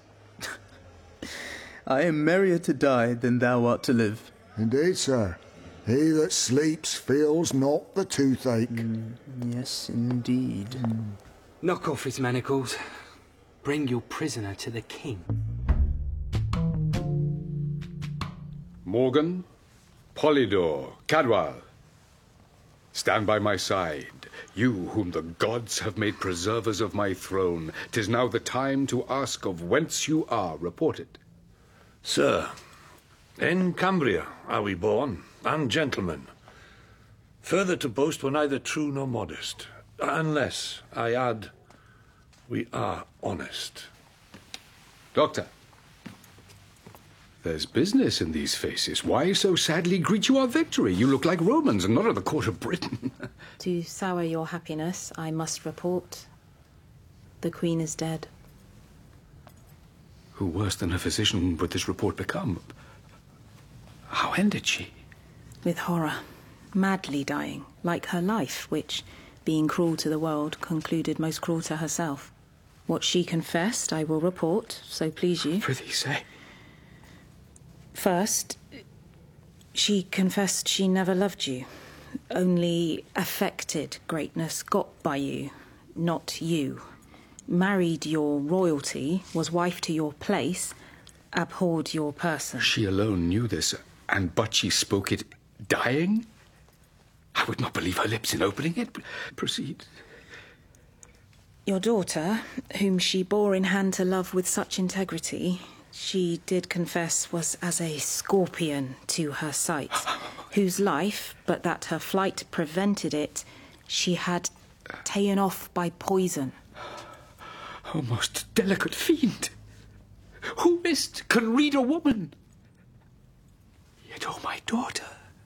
I am merrier to die than thou art to live. Indeed, sir. He that sleeps feels not the toothache. Yes, indeed. Knock off his manacles. Bring your prisoner to the king. Morgan, Polydor, Cadwal, stand by my side. You whom the gods have made preservers of my throne, 'tis now the time to ask of whence you are. Report it. Sir, in Cambria are we born, and gentlemen. Further to boast we're neither true nor modest, unless, I add, we are honest. Doctor, there's business in these faces. Why so sadly greet you our victory? You look like Romans and not of the court of Britain. To sour your happiness, I must report the Queen is dead. Who worse than a physician would this report become? How ended she? With horror, madly dying, like her life, which, being cruel to the world, concluded most cruel to herself. What she confessed, I will report, so please you. Prithee, say. First, she confessed she never loved you, only affected greatness got by you, not you. Married your royalty, was wife to your place, abhorred your person. She alone knew this, but she spoke it dying? I would not believe her lips in opening it. Proceed. Your daughter, whom she bore in hand to love with such integrity, she did confess was as a scorpion to her sight, whose life, but that her flight prevented it, she had ta'en off by poison. O most delicate fiend! Who missed can read a woman? Yet, O my daughter,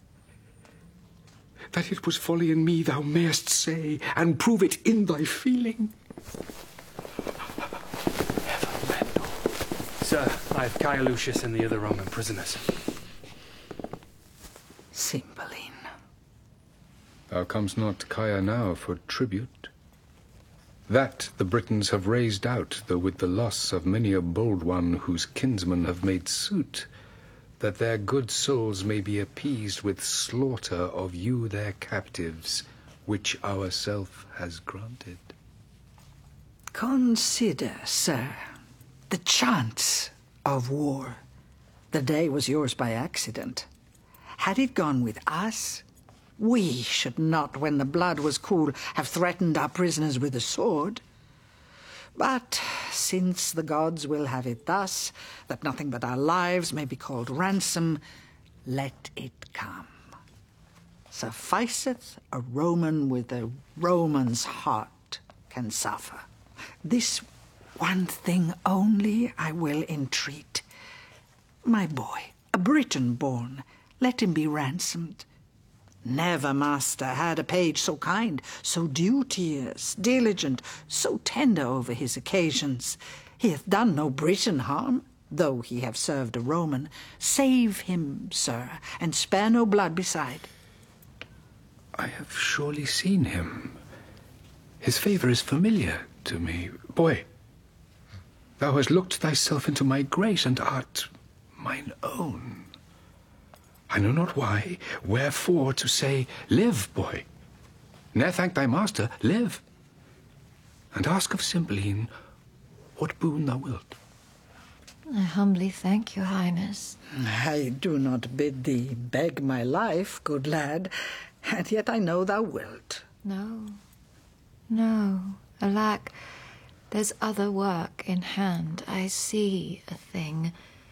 that it was folly in me thou mayest say, and prove it in thy feeling. Sir, I have Caius Lucius and the other Roman prisoners. Cymbeline. Thou comes not Caia now for tribute. That the Britons have raised out, though with the loss of many a bold one whose kinsmen have made suit, that their good souls may be appeased with slaughter of you their captives, which ourself has granted. Consider, sir, the chance of war. The day was yours by accident. Had it gone with us, we should not, when the blood was cool, have threatened our prisoners with the sword. But since the gods will have it thus, that nothing but our lives may be called ransom, let it come. Sufficeth a Roman with a Roman's heart can suffer. This one thing only I will entreat. My boy, a Briton born, let him be ransomed. Never master had a page so kind, so duteous, diligent, so tender over his occasions. He hath done no Briton harm, though he have served a Roman. Save him, sir, and spare no blood beside. I have surely seen him. His favour is familiar to me. Boy, thou hast looked thyself into my grace, and art mine own. I know not why, wherefore to say, live, boy. Ne'er thank thy master, live. And ask of Cymbeline what boon thou wilt. I humbly thank your highness. I do not bid thee beg my life, good lad, and yet I know thou wilt. No, no, alack, there's other work in hand. I see a thing,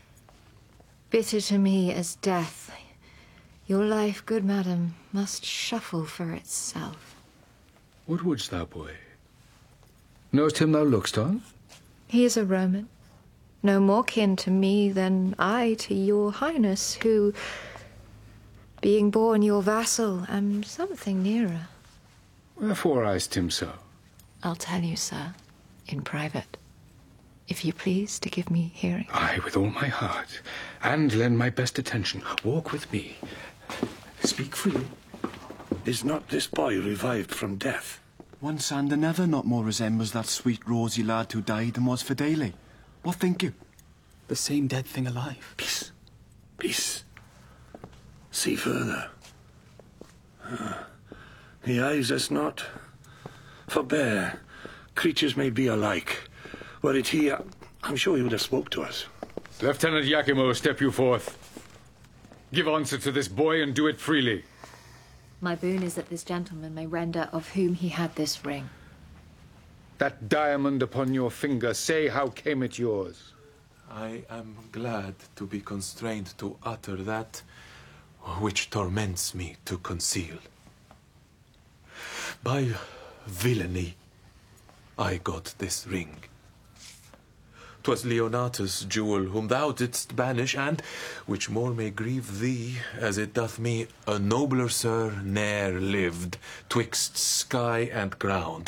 bitter to me as death. Your life, good madam, must shuffle for itself. What wouldst thou, boy? Knowest him thou look'st on? He is a Roman, no more kin to me than I to your highness, who, being born your vassal, am something nearer. Wherefore eyest him so? I'll tell you, sir, in private, if you please to give me hearing. Aye, with all my heart, and lend my best attention. Walk with me. Speak freely. Is not this boy revived from death? Once and another not more resembles that sweet rosy lad who died than was Fidele. What think you? The same dead thing alive. Peace. Peace. See further. He eyes us not. Forbear. Creatures may be alike. Were it he, I'm sure he would have spoke to us. Lieutenant Iachimo, step you forth. Give answer to this boy and do it freely. My boon is that this gentleman may render of whom he had this ring. That diamond upon your finger, say how came it yours? I am glad to be constrained to utter that which torments me to conceal. By villainy, I got this ring. 'Twas Leonatus' jewel, whom thou didst banish, and, which more may grieve thee, as it doth me, a nobler sir ne'er lived, twixt sky and ground.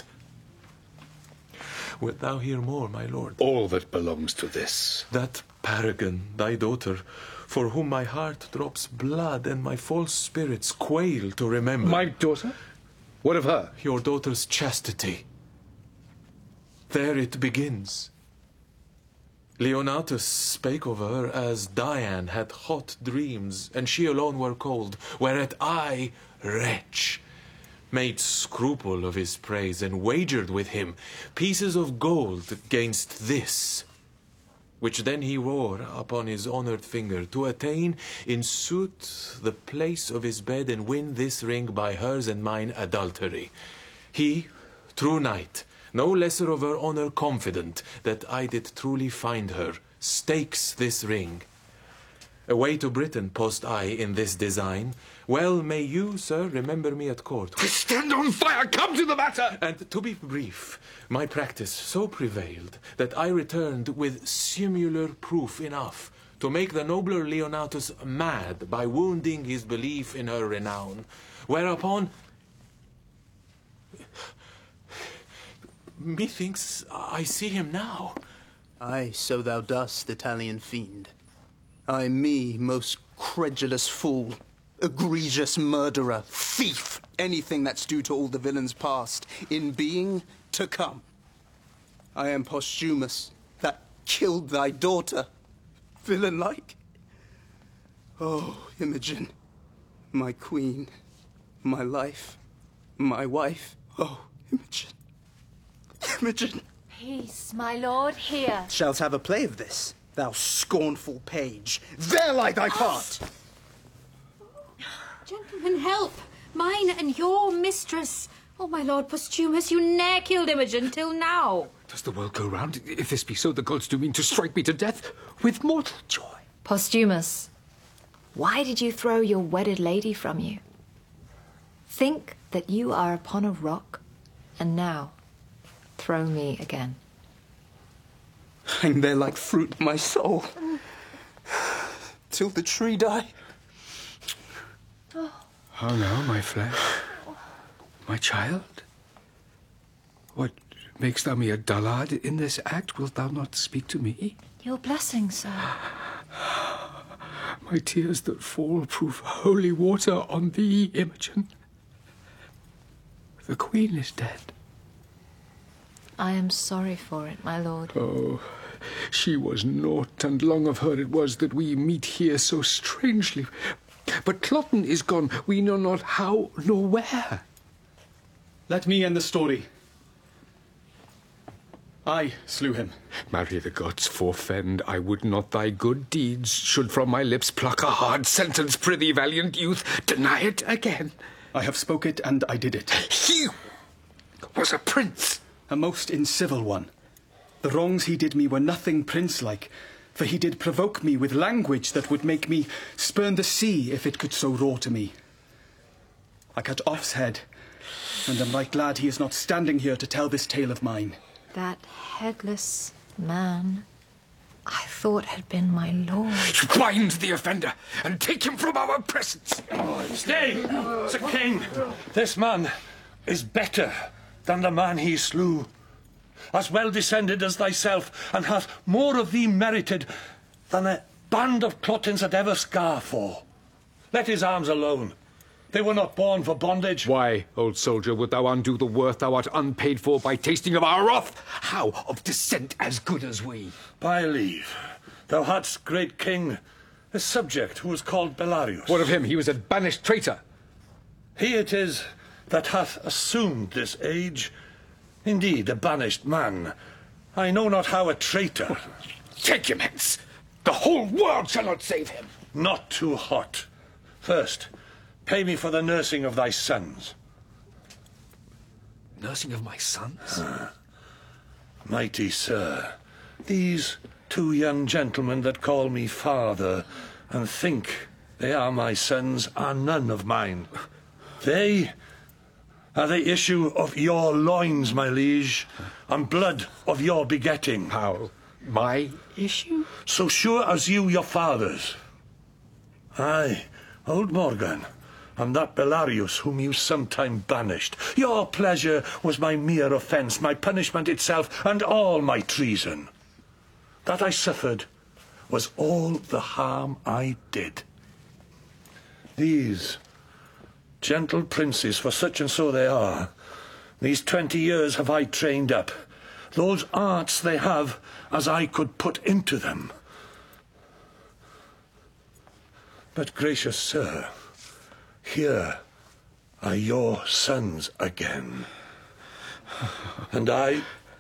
Wilt thou hear more, my lord? All that belongs to this. That Paragon, thy daughter, for whom my heart drops blood and my false spirits quail to remember. My daughter? What of her? Your daughter's chastity. There it begins. Leonatus spake of her as Dian had hot dreams, and she alone were cold, whereat I, wretch, made scruple of his praise, and wagered with him pieces of gold against this, which then he wore upon his honoured finger, to attain, in sooth, the place of his bed, and win this ring by hers and mine adultery. He, true knight, no lesser of her honour confident that I did truly find her, stakes this ring. Away to Britain post I in this design. Well may you, sir, remember me at court. Stand on fire! Come to the matter! And to be brief, my practice so prevailed that I returned with similar proof enough to make the nobler Leonatus mad by wounding his belief in her renown. Whereupon, methinks I see him now. Aye, so thou dost, Italian fiend. Ay, me, most credulous fool, egregious murderer, thief, anything that's due to all the villains past, in being to come. I am Posthumus, that killed thy daughter, villain-like. Oh, Imogen, my queen, my life, my wife. Oh, Imogen, Imogen. Peace, my lord, here. Shalt have a play of this, thou scornful page. There lie thy part! Gentlemen, help! Mine and your mistress. Oh, my lord Posthumus, you ne'er killed Imogen till now. Does the world go round? If this be so, the gods do mean to strike me to death with mortal joy. Posthumus, why did you throw your wedded lady from you? Think that you are upon a rock, and now throw me again. Hang there like fruit, my soul, till the tree die. How now, my flesh? My child? What, makest thou me a dullard in this act? Wilt thou not speak to me? Your blessing, sir. My tears that fall prove holy water on thee, Imogen. The queen is dead. I am sorry for it, my lord. Oh, she was naught, and long of her it was that we meet here so strangely. But Cloten is gone, we know not how nor where. Let me end the story. I slew him. Marry the gods forfend, I would not thy good deeds should from my lips pluck a hard sentence. Prithee, valiant youth, deny it again. I have spoke it, and I did it. He was a prince. A most incivil one. The wrongs he did me were nothing prince-like, for he did provoke me with language that would make me spurn the sea if it could so roar to me. I cut off's head, and am right glad he is not standing here to tell this tale of mine. That headless man, I thought had been my lord. Bind the offender and take him from our presence. Stay, Sir King. This man is better than the man he slew, as well descended as thyself, and hath more of thee merited than a band of Clotins had ever scar for. Let his arms alone. They were not born for bondage. Why, old soldier, would thou undo the worth thou art unpaid for by tasting of our wrath? How of descent as good as we? By leave. Thou hadst, great king, a subject who was called Belarius. What of him? He was a banished traitor. He it is that hath assumed this age. Indeed, a banished man. I know not how a traitor. Take him hence. The whole world shall not save him. Not too hot. First, Pay me for the nursing of thy sons. Nursing of my sons? Mighty sir, these two young gentlemen that call me father and think they are my sons are none of mine. They are the issue of your loins, my liege, and blood of your begetting. How? My issue? So sure as you your fathers. Aye, old Morgan, and that Belarius whom you sometime banished. Your pleasure was my mere offence, my punishment itself, and all my treason. That I suffered was all the harm I did. These gentle princes, for such and so they are, these 20 years have I trained up. Those arts they have as I could put into them. But, gracious sir, here are your sons again. And I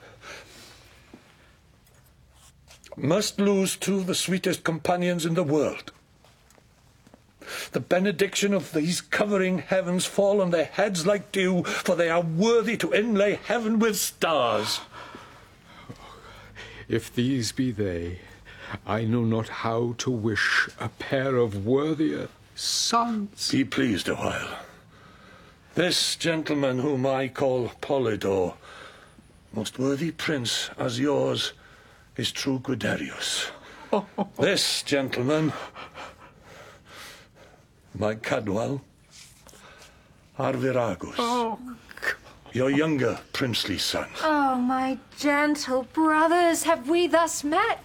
must lose two of the sweetest companions in the world. The benediction of these covering heavens fall on their heads like dew, for they are worthy to inlay heaven with stars. If these be they, I know not how to wish a pair of worthier sons. Be pleased a while. This gentleman whom I call Polydor, most worthy prince as yours, is true Guiderius. This gentleman, my Cadwal, Arviragus, your younger princely son. Oh, my gentle brothers, have we thus met?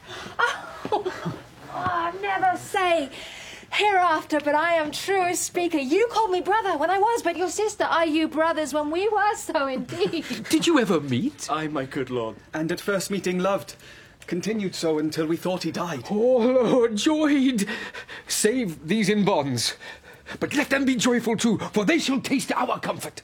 Never say hereafter, but I am truest speaker. You called me brother when I was but your sister. Are you brothers when we were so indeed? Did you ever meet? Aye, my good lord. And at first meeting loved. Continued so until we thought he died. Oh, Lord, joyed! Save these in bonds, but let them be joyful too, for they shall taste our comfort.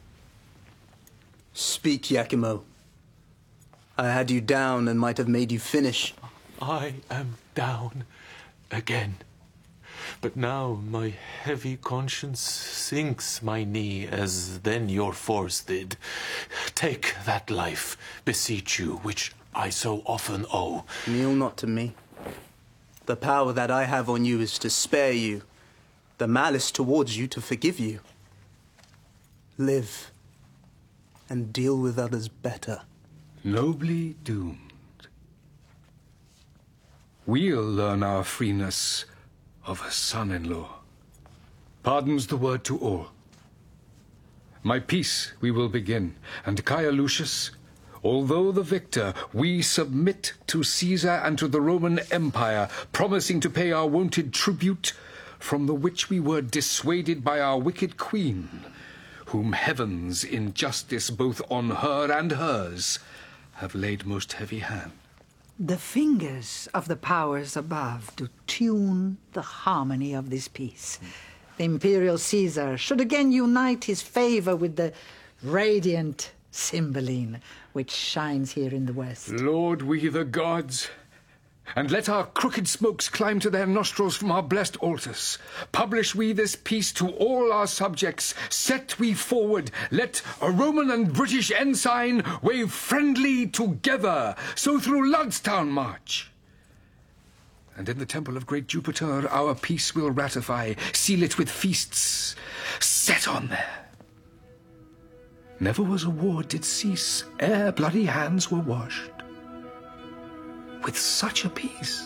Speak, Iachimo. I had you down and might have made you finish. I am down again. But now my heavy conscience sinks my knee as then your force did. Take that life, beseech you, which I so often owe. Kneel not to me. The power that I have on you is to spare you, the malice towards you to forgive you. Live and deal with others better. Nobly doomed. We'll learn our freeness of a son-in-law. Pardon's the word to all. My peace we will begin, and Caius Lucius, although the victor, we submit to Caesar and to the Roman Empire, promising to pay our wonted tribute, from the which we were dissuaded by our wicked queen, whom heavens in justice both on her and hers have laid most heavy hand. The fingers of the powers above do tune the harmony of this peace. The imperial Caesar should again unite his favor with the radiant Cymbeline, which shines here in the west. Lord, we the gods, and let our crooked smokes climb to their nostrils from our blessed altars. Publish we this peace to all our subjects. Set we forward, let a Roman and British ensign wave friendly together, so through Ludstown march. And in the temple of great Jupiter our peace will ratify, seal it with feasts set on there. Never was a war did cease ere bloody hands were washed with such a peace.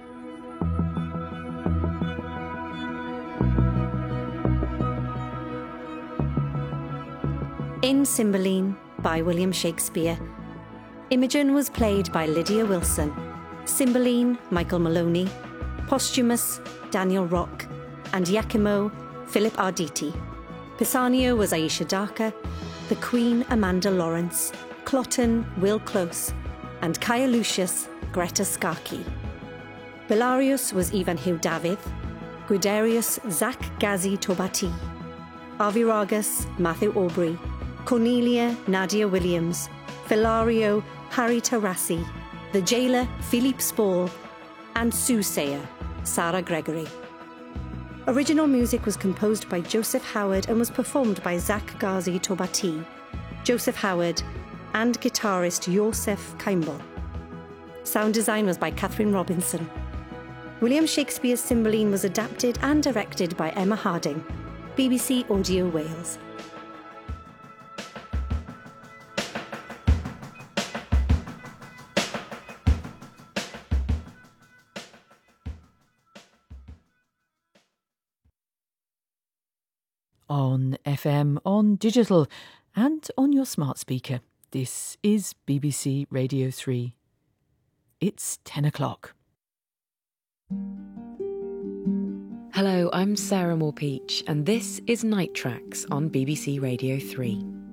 In Cymbeline by William Shakespeare. Imogen was played by Lydia Wilson, Cymbeline Michael Maloney, Posthumus Daniel Rock, and Iachimo Philip Arditi. Pisanio was Aisha Darker, the Queen Amanda Lawrence, Cloten Will Close, and Caius Lucius Greta Skarki. Belarius was Ivan Hugh David, Guiderius Zach Gazi Tobati, Arviragus Matthew Aubrey, Cornelia Nadia Williams, Philario Harry Tarassi, the jailer Philippe Spall, and soothsayer Sarah Gregory. Original music was composed by Joseph Howard and was performed by Zach Ghazi Tobati, Joseph Howard, and guitarist Yosef Kaimbal. Sound design was by Catherine Robinson. William Shakespeare's Cymbeline was adapted and directed by Emma Harding, BBC Audio Wales. On FM, on digital, and on your smart speaker. This is BBC Radio 3. It's 10 o'clock. Hello, I'm Sarah Moore-Peach, and this is Night Tracks on BBC Radio 3.